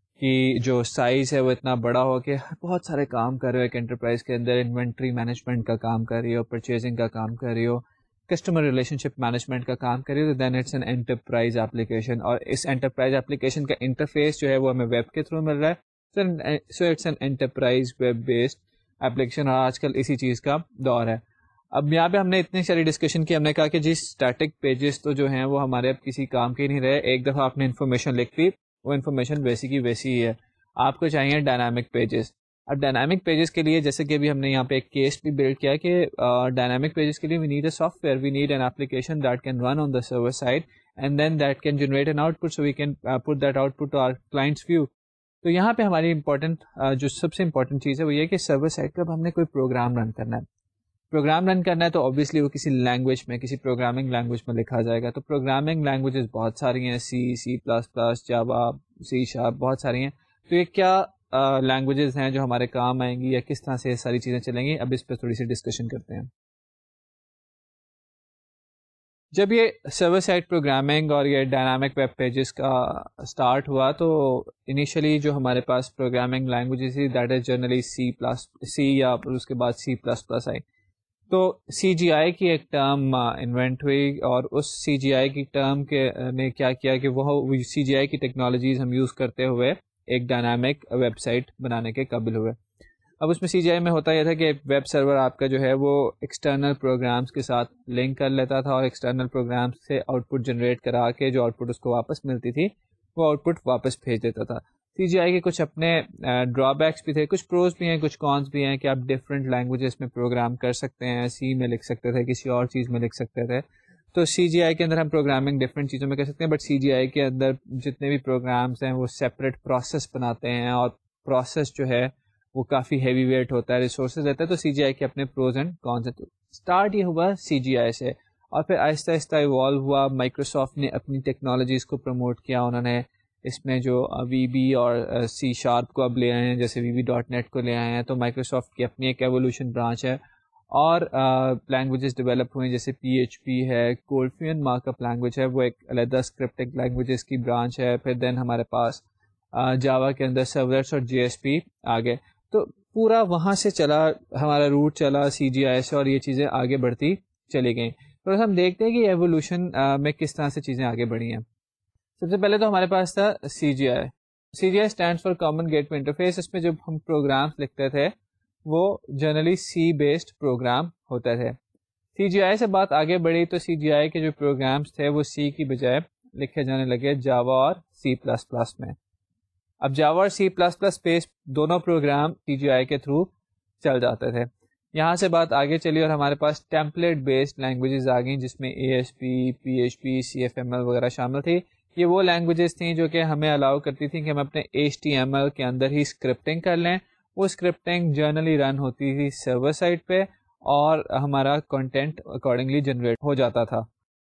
کی جو سائز ہے وہ اتنا بڑا ہو کہ بہت سارے کام کر رہے ہو ایک انٹرپرائز کے اندر, انوینٹری مینجمنٹ کا کام کر رہی ہو, پرچیزنگ کا کام کر رہی ہو, کسٹمر ریلیشن شپ مینجمنٹ کا کام کر رہی ہو, then it's an enterprise application. اور اس انٹرپرائز ایپلیکیشن کا انٹرفیس جو ہے وہ ہمیں ویب کے تھرو مل رہا ہے. So it's an enterprise web based application, اور آج کل اسی چیز کا دور ہے. اب یہاں پہ ہم نے اتنی ساری ڈسکشن کی, ہم نے کہا کہ جی اسٹیٹک پیجز تو جو ہیں وہ ہمارے اب کسی کام کے نہیں رہے. ایک دفعہ آپ نے انفارمیشن لکھ لی, وہ انفارمیشن ویسی کی ویسی ہی ہے. آپ کو چاہیے ڈائنامک پیجز. اب ڈائنامک پیجز کے لیے جیسے کہ ابھی ہم نے یہاں پہ ایک کیس بھی بلڈ کیا کہ ڈائنامک پیجز کے لیے we need a software, we need an application that can run on the server side and then that can generate an output, so we can put that output to our clients view. تو یہاں پہ ہماری important جو سب سے important چیز ہے وہ یہ کہ سرور سائڈ پہ اب ہم نے کوئی پروگرام رن کرنا ہے. پروگرام رن کرنا ہے تو اوبیسلی وہ کسی لینگویج میں, کسی پروگرامنگ لینگویج میں لکھا جائے گا. تو پروگرامنگ لینگویجز بہت ساری ہیں, C, C plus plus, Java, C sharp, بہت ساری ہیں. تو یہ کیا لینگویجز ہیں جو ہمارے کام آئیں گی یا کس طرح سے یہ ساری چیزیں چلیں گی, اب اس پہ تھوڑی سی ڈسکشن کرتے ہیں. جب یہ سرور سائڈ پروگرامنگ اور یہ ڈائنامک ویب پیجز کا اسٹارٹ ہوا تو انیشلی جو ہمارے پاس پروگرامنگ لینگویجز تھی that is generally C plus C یا اس کے بعد سی پلس پلس آئی. تو سی جی آئی کی ایک ٹرم انوینٹ ہوئی اور اس سی جی آئی کی ٹرم کے نے کیا کیا کہ وہ سی جی آئی کی ٹیکنالوجیز ہم یوز کرتے ہوئے ایک ڈائنامک ویب سائٹ بنانے کے قابل ہوئے. اب اس میں سی جی آئی میں ہوتا یہ تھا کہ ویب سرور آپ کا جو ہے وہ ایکسٹرنل پروگرامز کے ساتھ لنک کر لیتا تھا اور ایکسٹرنل پروگرامز سے آؤٹ پٹ جنریٹ کرا کے جو آؤٹ پٹ اس کو واپس ملتی تھی وہ آؤٹ پٹ واپس بھیج دیتا تھا. سی جی آئی کے کچھ اپنے ڈرا بیکس بھی تھے, کچھ پروز بھی ہیں, کچھ کونس بھی ہیں کہ آپ ڈفرینٹ لینگویجز میں پروگرام کر سکتے ہیں. سی میں لکھ سکتے تھے, کسی اور چیز میں لکھ سکتے تھے. تو سی جی آئی کے اندر ہم پروگرامنگ ڈفرینٹ چیزوں میں کر سکتے ہیں, بٹ سی جی آئی کے اندر جتنے بھی پروگرامس ہیں وہ سیپریٹ پروسیس بناتے ہیں اور پروسیس جو ہے وہ کافی ہیوی ویٹ ہوتا ہے, ریسورسز دیتا ہے. تو سی جی آئی کے اپنے پروز اینڈ کونس ہیں. تو اسٹارٹ یہ ہوا سی جی آئی سے اور پھر آہستہ آہستہ ایوالو ہوا. مائکروسافٹ نے اپنی ٹیکنالوجیز کو پروموٹ کیا, انہوں نے اس میں جو وی بی اور سی شارپ کو اب لے آئے ہیں, جیسے وی بی ڈاٹ نیٹ کو لے آئے ہیں, تو مائکروسافٹ کی اپنی ایک ایوولوشن برانچ ہے. اور لینگویجز ڈیولپ ہوئے ہیں جیسے پی ایچ پی ہے, کولفین مارک اپ لینگویج ہے, وہ ایک علیحدہ اسکرپٹنگ لینگویجز کی برانچ ہے. پھر دین ہمارے پاس جاوا کے اندر سرورس اور جی ایس پی آ گئے. تو پورا وہاں سے چلا ہمارا روٹ چلا سی جی آئی سے, اور یہ چیزیں آگے بڑھتی چلی گئیں. تو ہم دیکھتے ہیں کہ ایوولوشن میں کس طرح سے چیزیں آگے بڑھی ہیں. سب سے پہلے تو ہمارے پاس تھا C G I. C G I stands for common gateway interface. اس میں جب ہم پروگرامس لکھتے تھے وہ جنرلی سی بیسڈ پروگرام ہوتے تھے. سی جی آئی سے بات آگے بڑھی تو سی جی آئی کے جو پروگرامس تھے وہ سی کی بجائے لکھے جانے لگے جاوا اور سی پلس پلس میں. اب جاوا اور سی پلس پلس بیس دونوں پروگرام سی جی آئی کے تھرو چل جاتے تھے. یہاں سے بات آگے چلی اور ہمارے پاس ٹیمپلیٹ بیسڈ لینگویجز آ گئیں جس میں A S P, P H P, C F M L وغیرہ شامل تھی. یہ وہ لینگویجز تھیں جو کہ ہمیں الاؤ کرتی تھیں کہ ہم اپنے ایچ ٹی ایم ایل کے اندر ہی اسکرپٹنگ کر لیں. وہ اسکرپٹنگ جرنلی رن ہوتی تھی سرور سائٹ پہ اور ہمارا کنٹینٹ اکارڈنگلی جنریٹ ہو جاتا تھا.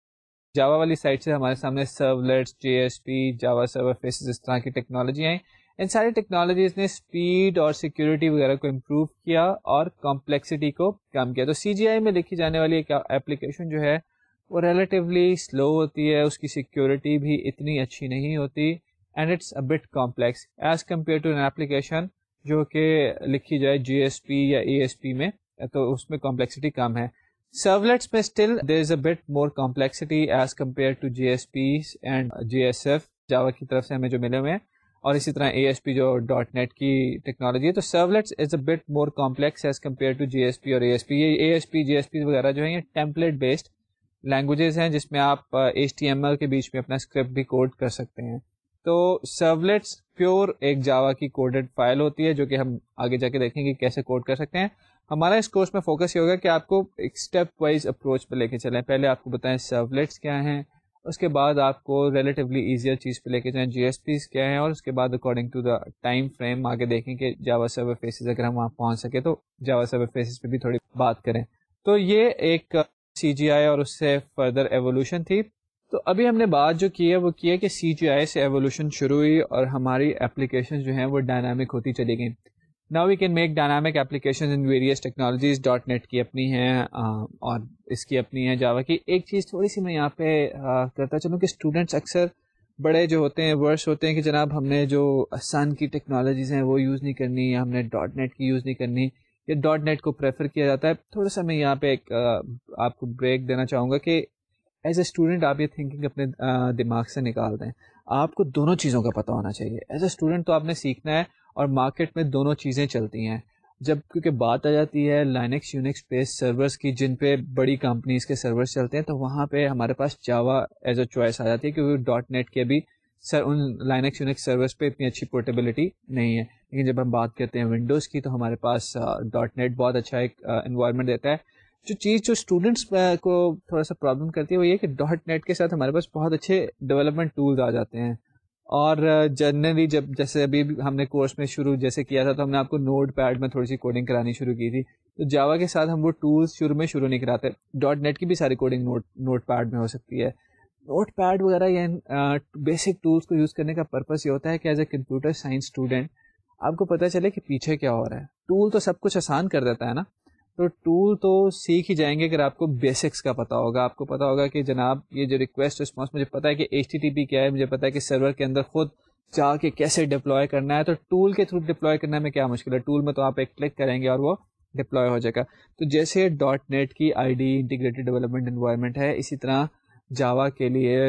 جاوا والی سائٹ سے ہمارے سامنے سرولیٹس, جے ایس پی, جاوا سرور فیسز, اس طرح کی ٹیکنالوجی آئیں. ان ساری ٹیکنالوجیز نے اسپیڈ اور سیکیورٹی وغیرہ کو امپروو کیا اور کمپلیکسٹی کو کم کیا. تو سی جی آئی میں لکھی جانے والی ایک اپلیکیشن جو ہے وہ ریلیٹیولی سلو ہوتی ہے, اس کی سیکیورٹی بھی اتنی اچھی نہیں ہوتی, and it's a bit complex as compare to an application جو کہ لکھی جائے جی ایس پی یا اے ایس پی میں, تو اس میں کمپلیکسٹی کم ہے. سرولیٹس میں still there is a bit more complexity as compare to J S P and J S F Java کی طرف سے ہمیں جو ملے ہوئے ہیں, اور اسی طرح اے ایس پی جو ڈاٹ نیٹ کی ٹیکنالوجی ہے. تو servlets is a bit more complex as compare to J S P اور اے ایس پی. یہ اے ایس پی جی ایس پی وغیرہ جو ہیں یہ ٹیمپلیٹ بیسڈ لینگویجز ہیں جس میں آپ ایچ ٹی ایم ایل کے بیچ میں اپنا اسکرپٹ بھی کوڈ کر سکتے ہیں. تو سرولیٹس پیور ایک جاوا کی کوڈڈ فائل ہوتی ہے جو کہ ہم آگے جا کے دیکھیں گے کیسے کوڈ کر سکتے ہیں. ہمارا اس کورس میں فوکس یہ ہوگا کہ آپ کو ایک اسٹیپ وائز اپروچ پہ لے کے چلیں. پہلے آپ کو بتائیں سرولیٹس کیا ہیں, اس کے بعد آپ کو ریلیٹیولی ایزیئر چیز پہ لے کے جائیں جی ایس پیز کیا ہیں, اور اس کے بعد according to the time frame آگے دیکھیں کہ جاوا سرور فیسز اگر ہم وہاں پہنچ سکے تو جاوا سرور فیسز پہ بھی تھوڑی بات کریں. تو یہ ایک سی جی آئی اور اس سے فردر ایوولوشن تھی. تو ابھی ہم نے بات جو کی ہے وہ کی ہے کہ سی جی آئی سے ایوولوشن شروع ہوئی اور ہماری اپلیکیشن جو ہیں وہ ڈائنامک ہوتی چلی گئیں. Now we can make dynamic application in various technologies. Dot net کی اپنی ہیں اور اس کی اپنی ہے جاوا کی. ایک چیز تھوڑی سی میں یہاں پہ کرتا چلوں کہ اسٹوڈنٹس اکثر بڑے جو ہوتے ہیں ورس ہوتے ہیں کہ جناب ہم نے جو سن کی ٹیکنالوجیز ہیں وہ یوز نہیں کرنی, یا ہم نے ڈاٹ نیٹ کی یوز نہیں کرنی, یا ڈاٹ نیٹ کو پریفر کیا جاتا ہے. تھوڑا سا میں یہاں پہ ایک آپ کو بریک دینا چاہوں گا کہ ایز اے اسٹوڈنٹ آپ یہ تھنکنگ اپنے دماغ سے نکال دیں. آپ کو دونوں چیزوں کا پتہ ہونا چاہیے. ایز اے اسٹوڈنٹ تو آپ نے سیکھنا ہے اور مارکیٹ میں دونوں چیزیں چلتی ہیں. جب کیونکہ بات آ جاتی ہے لائنکس یونکس بیس سرورز کی جن پہ بڑی کمپنیز کے سرورز چلتے ہیں, تو وہاں پہ ہمارے پاس جاوا ایز اے چوائس آ جاتی ہے کیونکہ ڈاٹ نیٹ کے بھی سر ان لائنکس یونکس سرورز پہ اتنی اچھی پورٹیبلٹی نہیں ہے. لیکن جب ہم بات کرتے ہیں ونڈوز کی تو ہمارے پاس ڈاٹ نیٹ بہت اچھا ایک انوائرمنٹ دیتا ہے. جو چیز جو اسٹوڈنٹس کو تھوڑا سا پرابلم کرتی ہے وہ یہ کہ ڈاٹ نیٹ کے ساتھ ہمارے پاس بہت اچھے ڈیولپمنٹ ٹولز آ جاتے ہیں. اور جنرلی جب جیسے ابھی ہم نے کورس میں شروع جیسے کیا تھا تو ہم نے آپ کو نوٹ پیڈ میں تھوڑی سی کوڈنگ کرانی شروع کی تھی. تو جاوا کے ساتھ ہم وہ ٹولز شروع میں شروع نہیں کراتے. ڈاٹ نیٹ کی بھی ساری کوڈنگ نوٹ نوٹ پیڈ میں ہو سکتی ہے. نوٹ پیڈ وغیرہ یا بیسک ٹولز کو یوز کرنے کا پرپز یہ ہوتا ہے کہ as a computer science student آپ کو پتہ چلے کہ پیچھے کیا ہو رہا ہے. ٹول تو سب کچھ آسان کر دیتا ہے نا, تو ٹول تو سیکھ ہی جائیں گے اگر آپ کو بیسکس کا پتہ ہوگا. آپ کو پتہ ہوگا کہ جناب یہ جو ریکویسٹ رسپانس مجھے پتہ ہے کہ ایچ ٹی ٹی پی کیا ہے, مجھے پتہ ہے کہ سرور کے اندر خود جا کے کیسے ڈپلوائے کرنا ہے. تو ٹول کے تھرو ڈپلوائے کرنے میں کیا مشکل ہے, ٹول میں تو آپ ایک کلک کریں گے اور وہ ڈپلوائے ہو جائے گا. تو جیسے ڈاٹ نیٹ کی I D integrated development environment ہے, اسی طرح جاوا کے لیے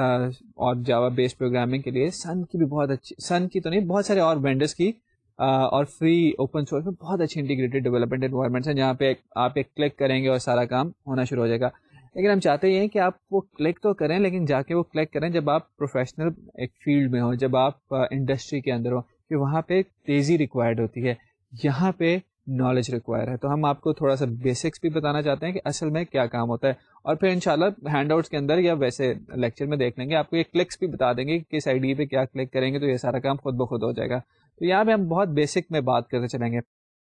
اور جاوا بیس پروگرامنگ کے لیے سن کی بھی بہت اچھی, سن کی تو نہیں بہت سارے اور وینڈرس کی اور فری اوپن سورس میں بہت اچھی انٹیگریٹڈ ڈیولپمنٹ انوائرمنٹس ہیں جہاں پہ آپ ایک کلک کریں گے اور سارا کام ہونا شروع ہو جائے گا. لیکن ہم چاہتے یہ ہیں کہ آپ وہ کلک تو کریں لیکن جا کے وہ کلک کریں جب آپ پروفیشنل ایک فیلڈ میں ہوں, جب آپ انڈسٹری کے اندر ہوں, کہ وہاں پہ تیزی ریکوائرڈ ہوتی ہے, یہاں پہ نالج ریکوائر ہے. تو ہم آپ کو تھوڑا سا بیسکس بھی بتانا چاہتے ہیں کہ اصل میں کیا کام ہوتا ہے, اور پھر انشاءاللہ ہینڈ آؤٹس کے اندر یا ویسے لیکچر میں دیکھ لیں گے, آپ کو یہ کلکس بھی بتا دیں گے کہ کس آئی ڈی پہ کیا کلک کریں گے تو یہ سارا کام خود بخود ہو جائے گا. تو یہاں پہ ہم بہت بیسک میں بات کرتے چلیں گے.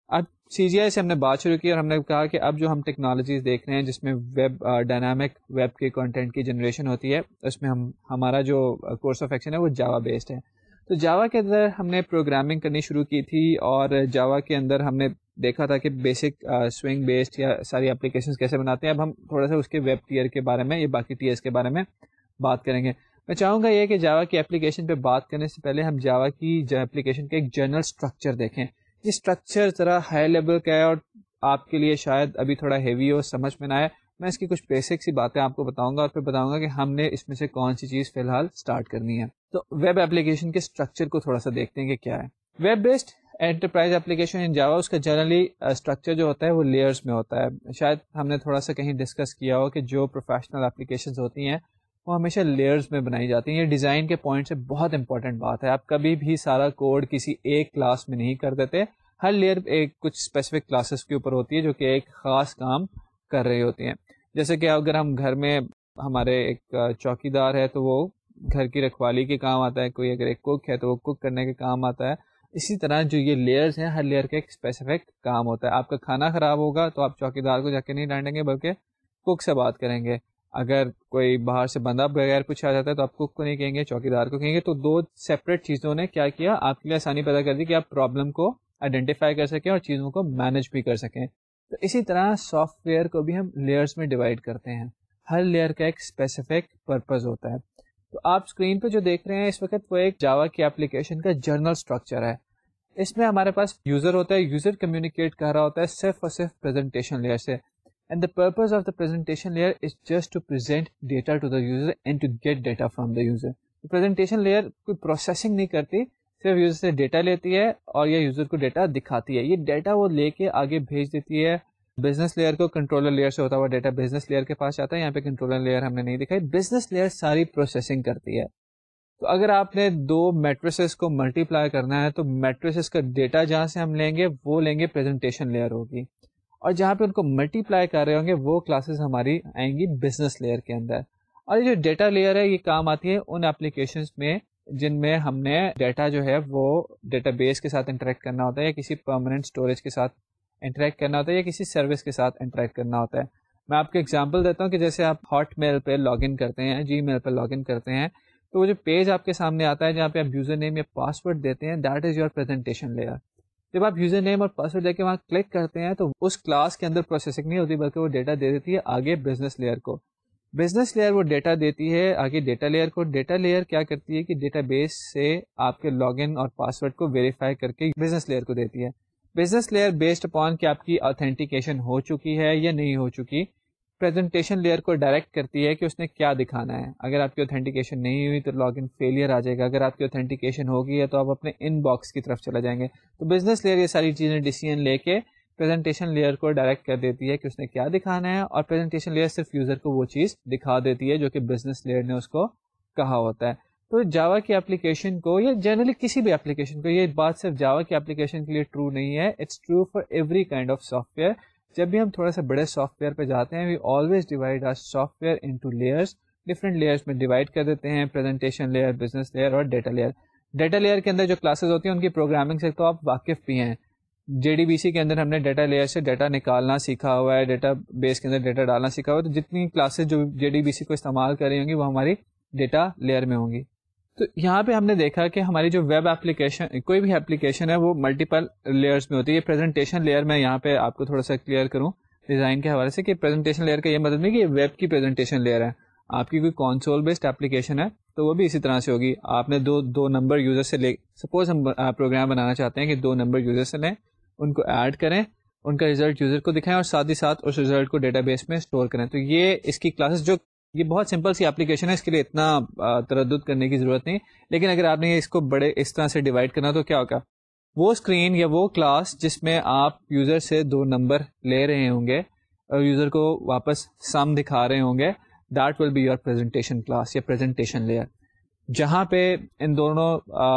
اب سی جی آئی سے ہم نے بات شروع کی اور ہم نے کہا کہ اب جو ہم ٹیکنالوجیز دیکھ رہے ہیں جس میں ویب ڈائنامک ویب کے کنٹینٹ کی جنریشن ہوتی ہے اس میں ہم ہمارا جو کورس آف ایکشن ہے وہ جاوا بیسڈ ہے. تو جاوا کے اندر ہم نے پروگرامنگ کرنی شروع کی تھی اور جاوا کے اندر ہم نے دیکھا تھا کہ بیسک سوئنگ بیسڈ یا ساری اپلیکیشنز کیسے بناتے ہیں. اب ہم تھوڑا سا اس کے ویب ٹیئر کے بارے میں یا باقی ٹیئرس کے بارے میں بات کریں گے. میں چاہوں گا یہ کہ جاوا کی اپلیکیشن پہ بات کرنے سے پہلے ہم جاوا کی اپلیکیشن کے ایک جنرل اسٹرکچر دیکھیں. یہ اسٹرکچر ذرا ہائی لیول کا ہے اور آپ کے لیے شاید ابھی تھوڑا ہیوی ہو, سمجھ میں نہ آئے. میں اس کی کچھ بیسک سی باتیں آپ کو بتاؤں گا اور پھر بتاؤں گا کہ ہم نے اس میں سے کون سی چیز فی الحال اسٹارٹ کرنی ہے. تو ویب اپلیکیشن کے اسٹرکچر کو تھوڑا سا دیکھتے ہیں کہ کیا ہے. Web based enterprise application in Java, اس کا جنرلی اسٹرکچر جو ہوتا ہے وہ لیئرس میں ہوتا ہے. شاید ہم نے تھوڑا سا کہیں ڈسکس کیا ہو کہ جو پروفیشنل اپلیکیشنز ہوتی ہیں وہ ہمیشہ لیئرز میں بنائی جاتی ہیں. یہ ڈیزائن کے پوائنٹ سے بہت امپورٹنٹ بات ہے. آپ کبھی بھی سارا کوڈ کسی ایک کلاس میں نہیں کر دیتے. ہر لیئر ایک کچھ اسپیسیفک کلاسز کے اوپر ہوتی ہے جو کہ ایک خاص کام کر رہی ہوتی ہیں. جیسے کہ اگر ہم گھر میں ہمارے ایک چوکی دار ہے تو وہ گھر کی رکھوالی کے کام آتا ہے, کوئی اگر ایک کوک ہے تو وہ کوک کرنے کے کام آتا ہے. اسی طرح جو یہ لیئرز ہیں ہر لیئر کا ایک اسپیسیفک کام ہوتا ہے. آپ کا کھانا خراب ہوگا تو آپ چوکی دار کو جا کے نہیں ڈانٹیں گے بلکہ کوک سے بات کریں گے. اگر کوئی باہر سے بندہ بغیر کچھ آ جاتا ہے تو آپ کوک کو نہیں کہیں گے, چوکی دار کو کہیں گے. تو دو سیپریٹ چیزوں نے کیا کیا, آپ کے لیے آسانی پیدا کر دی کہ آپ پرابلم کو آئیڈینٹیفائی کر سکیں اور چیزوں کو مینج بھی کر سکیں. تو اسی طرح سافٹ ویئر کو بھی ہم لیئرز میں ڈیوائڈ کرتے ہیں. ہر لیئر کا ایک اسپیسیفک پرپز ہوتا ہے. تو آپ اسکرین پہ جو دیکھ رہے ہیں اس وقت وہ ایک جاوا کی اپلیکیشن کا جنرل اسٹرکچر ہے. اس میں ہمارے پاس یوزر ہوتا ہے. یوزر کمیونیکیٹ کر رہا ہوتا ہے صرف اور صرف پریزنٹیشن لیئر سے. And the purpose of the presentation layer is just to present data to the user and to get data from the user. تو presentation layer کوئی پروسیسنگ نہیں کرتی, صرف یوزر سے ڈیٹا لیتی ہے اور یہ یوزر کو ڈیٹا دکھاتی ہے. یہ ڈیٹا وہ لے کے آگے بھیج دیتی ہے بزنس لیئر کو. کنٹرولر لیئر سے ہوتا ہوا ڈیٹا بزنس لیئر کے پاس جاتا ہے. یہاں پہ کنٹرولر لیئر ہم نے نہیں دکھائی. بزنس لیئر ساری پروسیسنگ کرتی ہے. تو اگر آپ نے دو میٹریسز کو ملٹی پلائی کرنا ہے تو میٹریسز کا ڈیٹا جہاں سے ہم لیں گے وہ لیں گے پریزنٹیشن لیئر ہوگی, اور جہاں پہ ان کو ملٹی پلائی کر رہے ہوں گے وہ کلاسز ہماری آئیں گی بزنس لیئر کے اندر. اور یہ جو ڈیٹا لیئر ہے یہ کام آتی ہے ان اپلیکیشنز میں جن میں ہم نے ڈیٹا جو ہے وہ ڈیٹا بیس کے ساتھ انٹریکٹ کرنا ہوتا ہے, یا کسی پرماننٹ اسٹوریج کے ساتھ انٹریکٹ کرنا ہوتا ہے, یا کسی سروس کے ساتھ انٹریکٹ کرنا ہوتا ہے. میں آپ کو ایگزامپل دیتا ہوں کہ جیسے آپ ہاٹ میل پہ لاگ ان کرتے ہیں, جی میل پہ لاگ ان کرتے ہیں, تو وہ جو پیج آپ کے سامنے آتا ہے جہاں پہ آپ یوزر نیم یا پاسورڈ دیتے ہیں, that is your presentation layer. جب آپ یوزر نیم اور پاسورڈ دے کے وہاں کلک کرتے ہیں تو اس کلاس کے اندر پروسیسنگ نہیں ہوتی بلکہ وہ ڈیٹا دے دیتی ہے آگے بزنس لیئر کو. بزنس لیئر وہ ڈیٹا دیتی ہے آگے ڈیٹا لیئر کو. ڈیٹا لیئر کیا کرتی ہے کہ ڈیٹا بیس سے آپ کے لاگ ان اور پاسورڈ کو ویریفائی کر کے بزنس لیئر کو دیتی ہے. بزنس لیئر بیسڈ اپون کہ آپ کی آتھینٹیکیشن ہو چکی ہے یا نہیں ہو چکی, پریزنٹیشن لیئر کو ڈائریکٹ کرتی ہے کہ اس نے کیا دکھانا ہے. اگر آپ کی اوتھینٹیکیشن نہیں ہوئی تو لاگ ان فیلئر آ جائے گا. اگر آپ کی اوتھینٹیکیشن ہوگی ہے تو آپ اپنے ان باکس کی طرف چلے جائیں گے. تو بزنس لیئر یہ ساری چیزیں ڈیسیژن لے کے پریزنٹیشن لیئر کو ڈائریکٹ کر دیتی ہے کہ اس نے کیا دکھانا ہے, اور پریزنٹیشن لیئر صرف یوزر کو وہ چیز دکھا دیتی ہے جو کہ بزنس لیئر نے اس کو کہا ہوتا ہے. تو جاوا کی اپلیکیشن کو یا جنرلی کسی بھی اپلیکیشن کو, یہ بات صرف جاوا کی اپلیکیشن کے لیے ٹرو نہیں ہے, it's true for every kind of software. جب بھی ہم تھوڑے سے بڑے سافٹ ویئر پہ جاتے ہیں, we always divide our software into layers. Different layers میں ڈیوائڈ کر دیتے ہیں, پریزنٹیشن لیئر, بزنس لیئر اور ڈیٹا لیئر. ڈیٹا لیئر کے اندر جو کلاسز ہوتی ہیں ان کی پروگرامنگ سے تو آپ واقف بھی ہیں. جے ڈی بی سی کے اندر ہم نے ڈیٹا لیئر سے ڈیٹا نکالنا سیکھا ہوا ہے, ڈیٹا بیس کے اندر ڈیٹا ڈالنا سیکھا ہوا ہے. تو جتنی کلاسز جو جے ڈی بی سی کو استعمال کر رہی ہوں گی وہ ہماری ڈیٹا لیئر میں ہوں گی. تو یہاں پہ ہم نے دیکھا کہ ہماری جو ویب اپلیکیشن, کوئی بھی اپلیکیشن ہے وہ ملٹیپل لیئرس میں ہوتی ہے. یہ پریزنٹیشن لیئر میں یہاں پہ آپ کو تھوڑا سا کلیئر کروں ڈیزائن کے حوالے سے کہ پریزنٹیشن لیئر کا یہ مطلب نہیں کہ یہ ویب کی پریزنٹیشن لیئر ہے. آپ کی کوئی کانسول بیسڈ اپلیکیشن ہے تو وہ بھی اسی طرح سے ہوگی. آپ نے دو دو نمبر یوزر سے لے, سپوز ہم پروگرام بنانا چاہتے ہیں کہ دو نمبر یوزر سے لیں, ان کو ایڈ کریں, ان کا ریزلٹ یوزر کو دکھائیں اور ساتھ ہی ساتھ اس ریزلٹ کو ڈیٹا بیس میں اسٹور کریں. تو یہ اس کی کلاسز, جو یہ بہت سمپل سی اپلیکیشن ہے, اس کے لیے اتنا تردد کرنے کی ضرورت نہیں. لیکن اگر آپ نے اس کو بڑے اس طرح سے ڈیوائڈ کرنا تو کیا ہوگا, وہ اسکرین یا وہ کلاس جس میں آپ یوزر سے دو نمبر لے رہے ہوں گے اور یوزر کو واپس سم دکھا رہے ہوں گے, that will be your presentation class یا پریزنٹیشن لیئر. جہاں پہ ان دونوں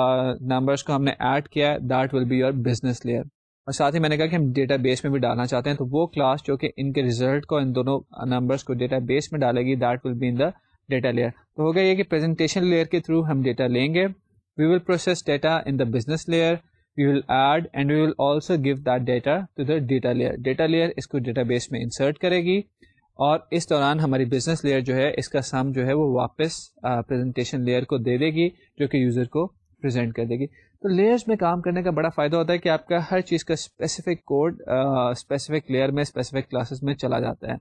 نمبرس کو ہم نے ایڈ کیا, that will be your business layer. اور ساتھ ہی میں نے کہا کہ ہم ڈیٹا بیس میں بھی ڈالنا چاہتے ہیں, تو وہ کلاس جو کہ ان کے ریزلٹ کو, ان دونوں نمبرس کو ڈیٹا بیس میں ڈالے گی, that will be in the data layer. تو ہوگا یہ کہ پریزنٹیشن لیئر کے تھرو ہم ڈیٹا لیں گے, we will process data in the business layer, we will add and we will also give that data to the data layer. Data layer اس کو ڈیٹا بیس میں انسرٹ کرے گی اور اس دوران ہماری بزنس لیئر جو ہے اس کا سم جو ہے وہ واپس پریزنٹیشن لیئر کو دے دے گی جو کہ یوزر کو پریزنٹ کر دے گی. تو لیئرز میں کام کرنے کا بڑا فائدہ ہوتا ہے کہ آپ کا ہر چیز کا اسپیسیفک کوڈ اسپیسیفک لیئر میں اسپیسیفک کلاسز میں چلا جاتا ہے.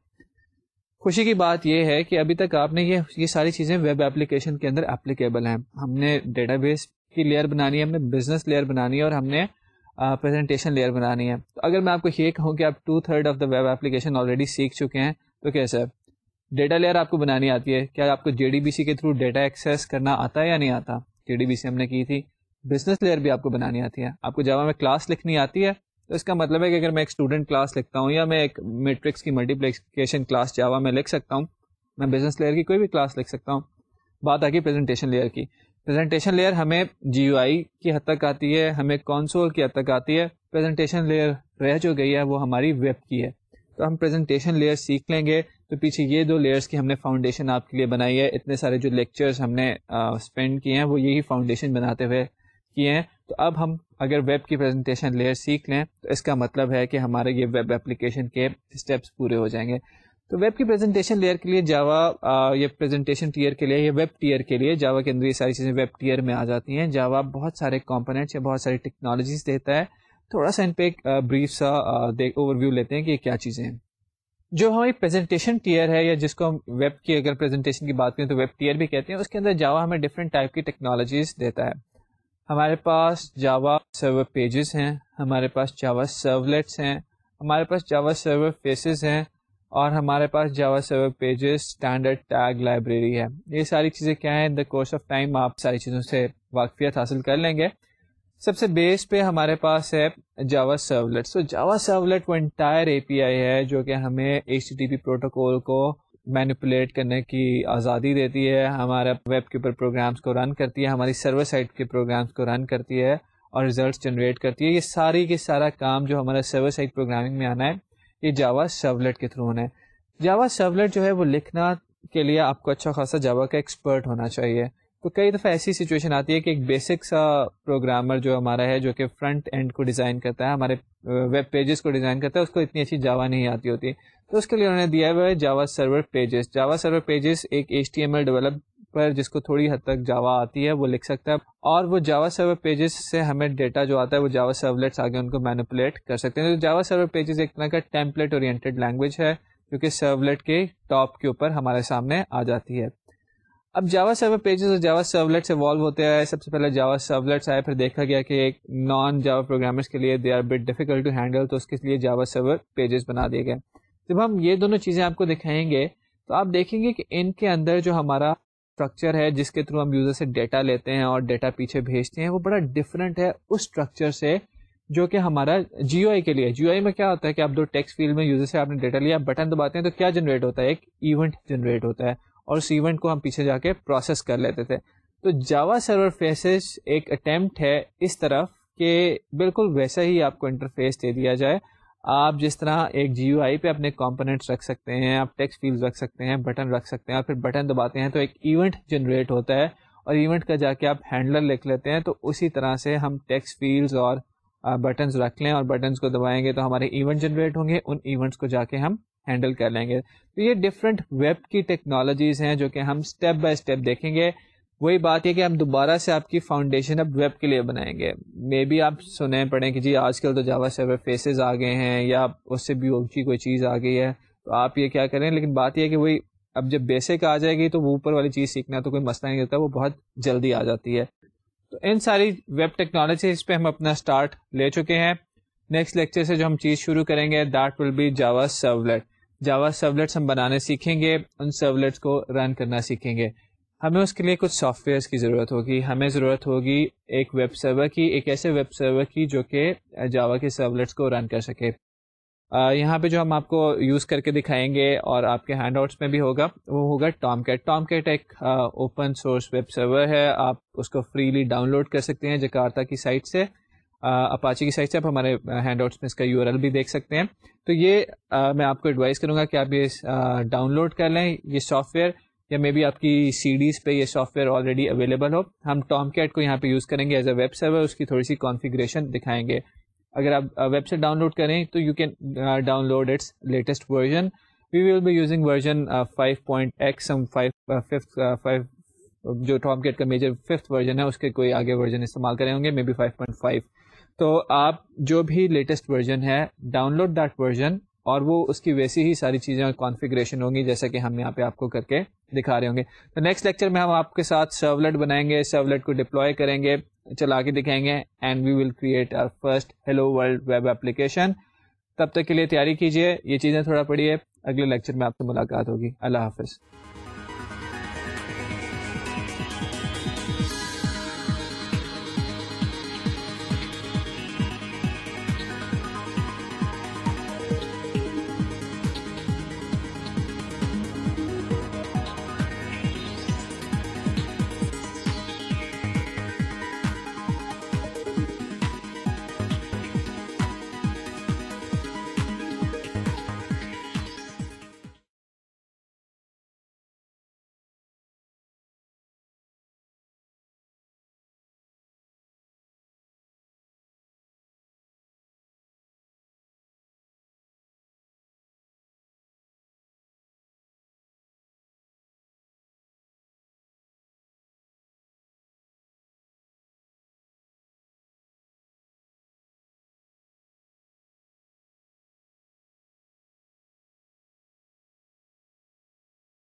خوشی کی بات یہ ہے کہ ابھی تک آپ نے یہ یہ ساری چیزیں ویب اپلیکیشن کے اندر اپلیکیبل ہیں. ہم نے ڈیٹا بیس کی لیئر بنانی ہے, ہم نے بزنس لیئر بنانی ہے اور ہم نے پریزنٹیشن لیئر بنانی ہے. تو اگر میں آپ کو یہ کہوں کہ آپ two third of the web application already سیکھ چکے ہیں تو کیسے؟ ڈیٹا لیئر آپ کو بنانی آتی ہے. کیا آپ کو جے ڈی بی سی کے تھرو ڈیٹا ایکسیس کرنا آتا ہے یا نہیں آتا؟ جے ڈی بی سی ہم نے کی تھی. بزنس لیئر بھی آپ کو بنانی آتی ہے. آپ کو جاوا میں کلاس لکھنی آتی ہے. تو اس کا مطلب ہے کہ اگر میں ایک اسٹوڈنٹ کلاس لکھتا ہوں یا میں ایک میٹرکس کی ملٹیپلیکیشن کلاس جاوا میں لکھ سکتا ہوں, میں بزنس لیئر کی کوئی بھی کلاس لکھ سکتا ہوں. بات آ گئی پریزنٹیشن لیئر کی. پریزنٹیشن لیئر ہمیں جی یو آئی کی حد تک آتی ہے, ہمیں کنسول کی حد تک آتی ہے. پریزنٹیشن لیئر رہ جو گئی ہے وہ ہماری ویب کی ہے. تو ہم پریزنٹیشن لیئر سیکھ لیں گے تو پیچھے یہ دو لیئرس کی ہم نے فاؤنڈیشن آپ کے لیے بنائی ہے. اتنے سارے جو لیکچرز ہم نے اسپینڈ کیے ہیں وہ یہی فاؤنڈیشن بناتے ہوئے کیے ہیں. تو اب ہم اگر ویب کی پریزنٹیشن لیئر سیکھ لیں تو اس کا مطلب ہے کہ ہمارے یہ ویب اپلیکیشن کے اسٹیپس پورے ہو جائیں گے. تو ویب کی پریزنٹیشن لیئر کے لیے جاوا یہ پریزنٹیشن ٹیئر کے لیے یہ ویب ٹیئر کے لیے جاوا کے اندر یہ ساری چیزیں ویب ٹیئر میں آ جاتی ہیں. جاوا بہت سارے کمپوننٹس یا بہت ساری ٹیکنالوجیز دیتا ہے. تھوڑا سا ان پہ ایک بریف سا اوور ویو لیتے ہیں کہ یہ کیا چیزیں ہیں. جو ہماری پریزنٹیشن ٹیئر ہے یا جس کو ہم ویب کی اگر پریزنٹیشن کی بات کریں تو ویب ٹیئر بھی کہتے ہیں, اس کے اندر جاوا ہمیں ڈفرینٹ ٹائپ کی ٹیکنالوجیز دیتا ہے. ہمارے پاس جاوا سرور پیجز ہیں, ہمارے پاس جاوا سرولیٹس ہیں, ہمارے پاس جاوا سرور فیسز ہیں اور ہمارے پاس Java server pages standard tag library ہے. یہ ساری چیزیں کیا ہیں, in the course of time آپ ساری چیزوں سے واقفیت حاصل کر لیں گے. سب سے بیس پہ ہمارے پاس ہے Java servlet. So Java servlet وہ انٹائر اے پی آئی ہے جو کہ ہمیں H T T P protocol کو مینیپولیٹ کرنے کی آزادی دیتی ہے, ہمارے ویب کے اوپر پروگرامس کو رن کرتی ہے, ہماری سرور سائٹ کے پروگرامس کو رن کرتی ہے اور ریزلٹس جنریٹ کرتی ہے. یہ ساری کے سارا کام جو ہمارا سرور سائٹ پروگرامنگ میں آنا ہے یہ جاوا سرولیٹ کے تھرو ہونا ہے. جاوا سرولیٹ جو ہے وہ لکھنا کے لیے آپ کو اچھا خاصا جاوا کا ایکسپرٹ ہونا چاہیے. تو کئی دفعہ ایسی سچویشن آتی ہے کہ ایک بیسک سا پروگرامر جو ہمارا ہے جو کہ فرنٹ اینڈ کو ڈیزائن کرتا ہے, ہمارے ویب پیجز کو ڈیزائن کرتا ہے, اس کو اتنی اچھی جاوا نہیں آتی ہوتی. تو اس کے لیے انہوں نے دیا ہوا ہے Java server pages. Java server pages ایک H T M L developer جس کو تھوڑی حد تک جاوا آتی ہے وہ لکھ سکتا ہے, اور وہ جاوا سرور پیجز سے ہمیں ڈیٹا جو آتا ہے وہ جاوا سرولیٹس آگے ان کو مینیپولیٹ کر سکتے ہیں. تو جاوا سرور پیجز ایک طرح کا ٹیمپلیٹ اورینٹیڈ لینگویج ہے جو کہ سرولیٹ کے ٹاپ کے اوپر ہمارے سامنے آ جاتی ہے. اب جاوا سرور پیجز اور جاوا سرولیٹس ایوالو ہوتے ہیں. سب سے پہلے جاوا سرولیٹس آئے, پھر دیکھا گیا کہ ایک نان جاوا پروگرامرس کے لیے they are but difficult to handle, تو اس کے لیے جاوا سرور پیجز بنا دیے گئے. جب ہم یہ دونوں چیزیں آپ کو دکھائیں گے تو آپ دیکھیں گے کہ ان کے اندر جو ہمارا اسٹرکچر ہے جس کے تھرو ہم یوزر سے ڈیٹا لیتے ہیں اور ڈیٹا پیچھے بھیجتے ہیں وہ بڑا ڈفرینٹ ہے اس اسٹرکچر سے جو کہ ہمارا جی او آئی کے لیے. جی او آئی میں کیا ہوتا ہے کہ آپ دو ٹیکسٹ فیلڈ میں یوزر سے آپ نے ڈیٹا لیا, بٹن دباتے ہیں تو کیا جنریٹ ہوتا ہے, ایک ایونٹ جنریٹ ہوتا ہے اور اس ایونٹ کو ہم پیچھے جا کے پروسیس کر لیتے تھے. تو جاوا سرور فیسز ایک اٹیمپٹ ہے اس طرف کہ بالکل ویسا ہی آپ کو انٹرفیس دے دیا جائے. آپ جس طرح ایک جی یو آئی پہ اپنے کمپوننٹس رکھ سکتے ہیں, آپ ٹیکسٹ فیلڈ رکھ سکتے ہیں, بٹن رکھ سکتے ہیں, اور پھر بٹن دباتے ہیں تو ایک ایونٹ جنریٹ ہوتا ہے اور ایونٹ کا جا کے آپ ہینڈلر لکھ لیتے ہیں. تو اسی طرح سے ہم ٹیکسٹ فیلڈز اور بٹنز رکھ لیں اور بٹنز کو دبائیں گے تو ہمارے ایونٹ جنریٹ ہوں گے, ان ایونٹس کو جا کے ہم ہینڈل کر لیں گے. تو یہ ڈفرینٹ ویب کی ٹیکنالوجیز ہیں جو کہ ہم اسٹیپ بائی اسٹیپ دیکھیں گے. وہی بات ہے کہ ہم دوبارہ سے آپ کی فاؤنڈیشن اب ویب کے لیے بنائیں گے. مے بی آپ سنیں پڑھیں کہ جی آج کل تو جاوا سرور فیسز آ گئے ہیں یا اس سے بھی اونچی کوئی چیز آ گئی ہے تو آپ یہ کیا کریں, لیکن بات یہ ہے کہ وہی اب جب بیسک آ جائے گی تو وہ اوپر والی چیز سیکھنا تو کوئی مسئلہ نہیں ہوتا, وہ بہت جلدی آ جاتی ہے. تو ان ساری ویب ٹیکنالوجیز پہ ہم اپنا اسٹارٹ لے چکے ہیں. نیکسٹ لیکچر سے جو ہم چیز شروع کریں گے that will be Java servlet. Java servlets ہم بنانے سیکھیں گے, ان سرولیٹس کو رن کرنا سیکھیں گے. ہمیں اس کے لیے کچھ سافٹ ویئرس کی ضرورت ہوگی. ہمیں ضرورت ہوگی ایک ویب سرور کی, ایک ایسے ویب سرور کی جو کہ جاوا کے سرولیٹس کو رن کر سکے. آ, یہاں پہ جو ہم آپ کو یوز کر کے دکھائیں گے اور آپ کے ہینڈ آؤٹس میں بھی ہوگا وہ ہوگا ٹام کیٹ. ٹام کیٹ ایک اوپن سورس ویب سرور ہے, آپ اس کو فریلی ڈاؤن لوڈ کر سکتے ہیں جکارتا کی سائٹ سے, اپاچی کی سائٹ سے. آپ ہمارے ہینڈ آؤٹس میں اس کا یو آر ایل بھی دیکھ سکتے ہیں. تو یہ آ, میں آپ کو ایڈوائز کروں گا کہ آپ یہ ڈاؤن لوڈ کر لیں یہ سافٹ ویئر. یا مے بی آپ کی سی ڈیز پہ یہ سافٹ ویئر آلریڈی اویلیبل ہو. ہم ٹام کیٹ کو یہاں پہ یوز کریں گے ایز اے ویب سرور, اس کی تھوڑی سی کانفیگریشن دکھائیں گے. اگر آپ ویب سے ڈاؤن لوڈ کریں تو you can download its latest version. We will be using version five point X, ہم فائیو ففتھ فائیو جو ٹام کیٹ کا میجر ففتھ ورژن ہے اس کے کوئی آگے ورژن استعمال کریں ہوں گے, maybe five point five. تو آپ جو بھی لیٹسٹ ورژن ہے ڈاؤن لوڈ دیٹ ورژن, اور وہ اس کی ویسی ہی ساری چیزیں کانفیگریشن ہوں گی جیسا کہ ہم یہاں پہ آپ کو کر کے دکھا رہے ہوں گے. تو نیکسٹ لیکچر میں ہم آپ کے ساتھ سرولیٹ بنائیں گے, سرولیٹ کو ڈپلوائے کریں گے, چلا کے دکھائیں گے, and we will create our first hello world web application. تب تک کے لیے تیاری کیجیے, یہ چیزیں تھوڑا پڑھیے. اگلے لیکچر میں آپ سے ملاقات ہوگی. اللہ حافظ.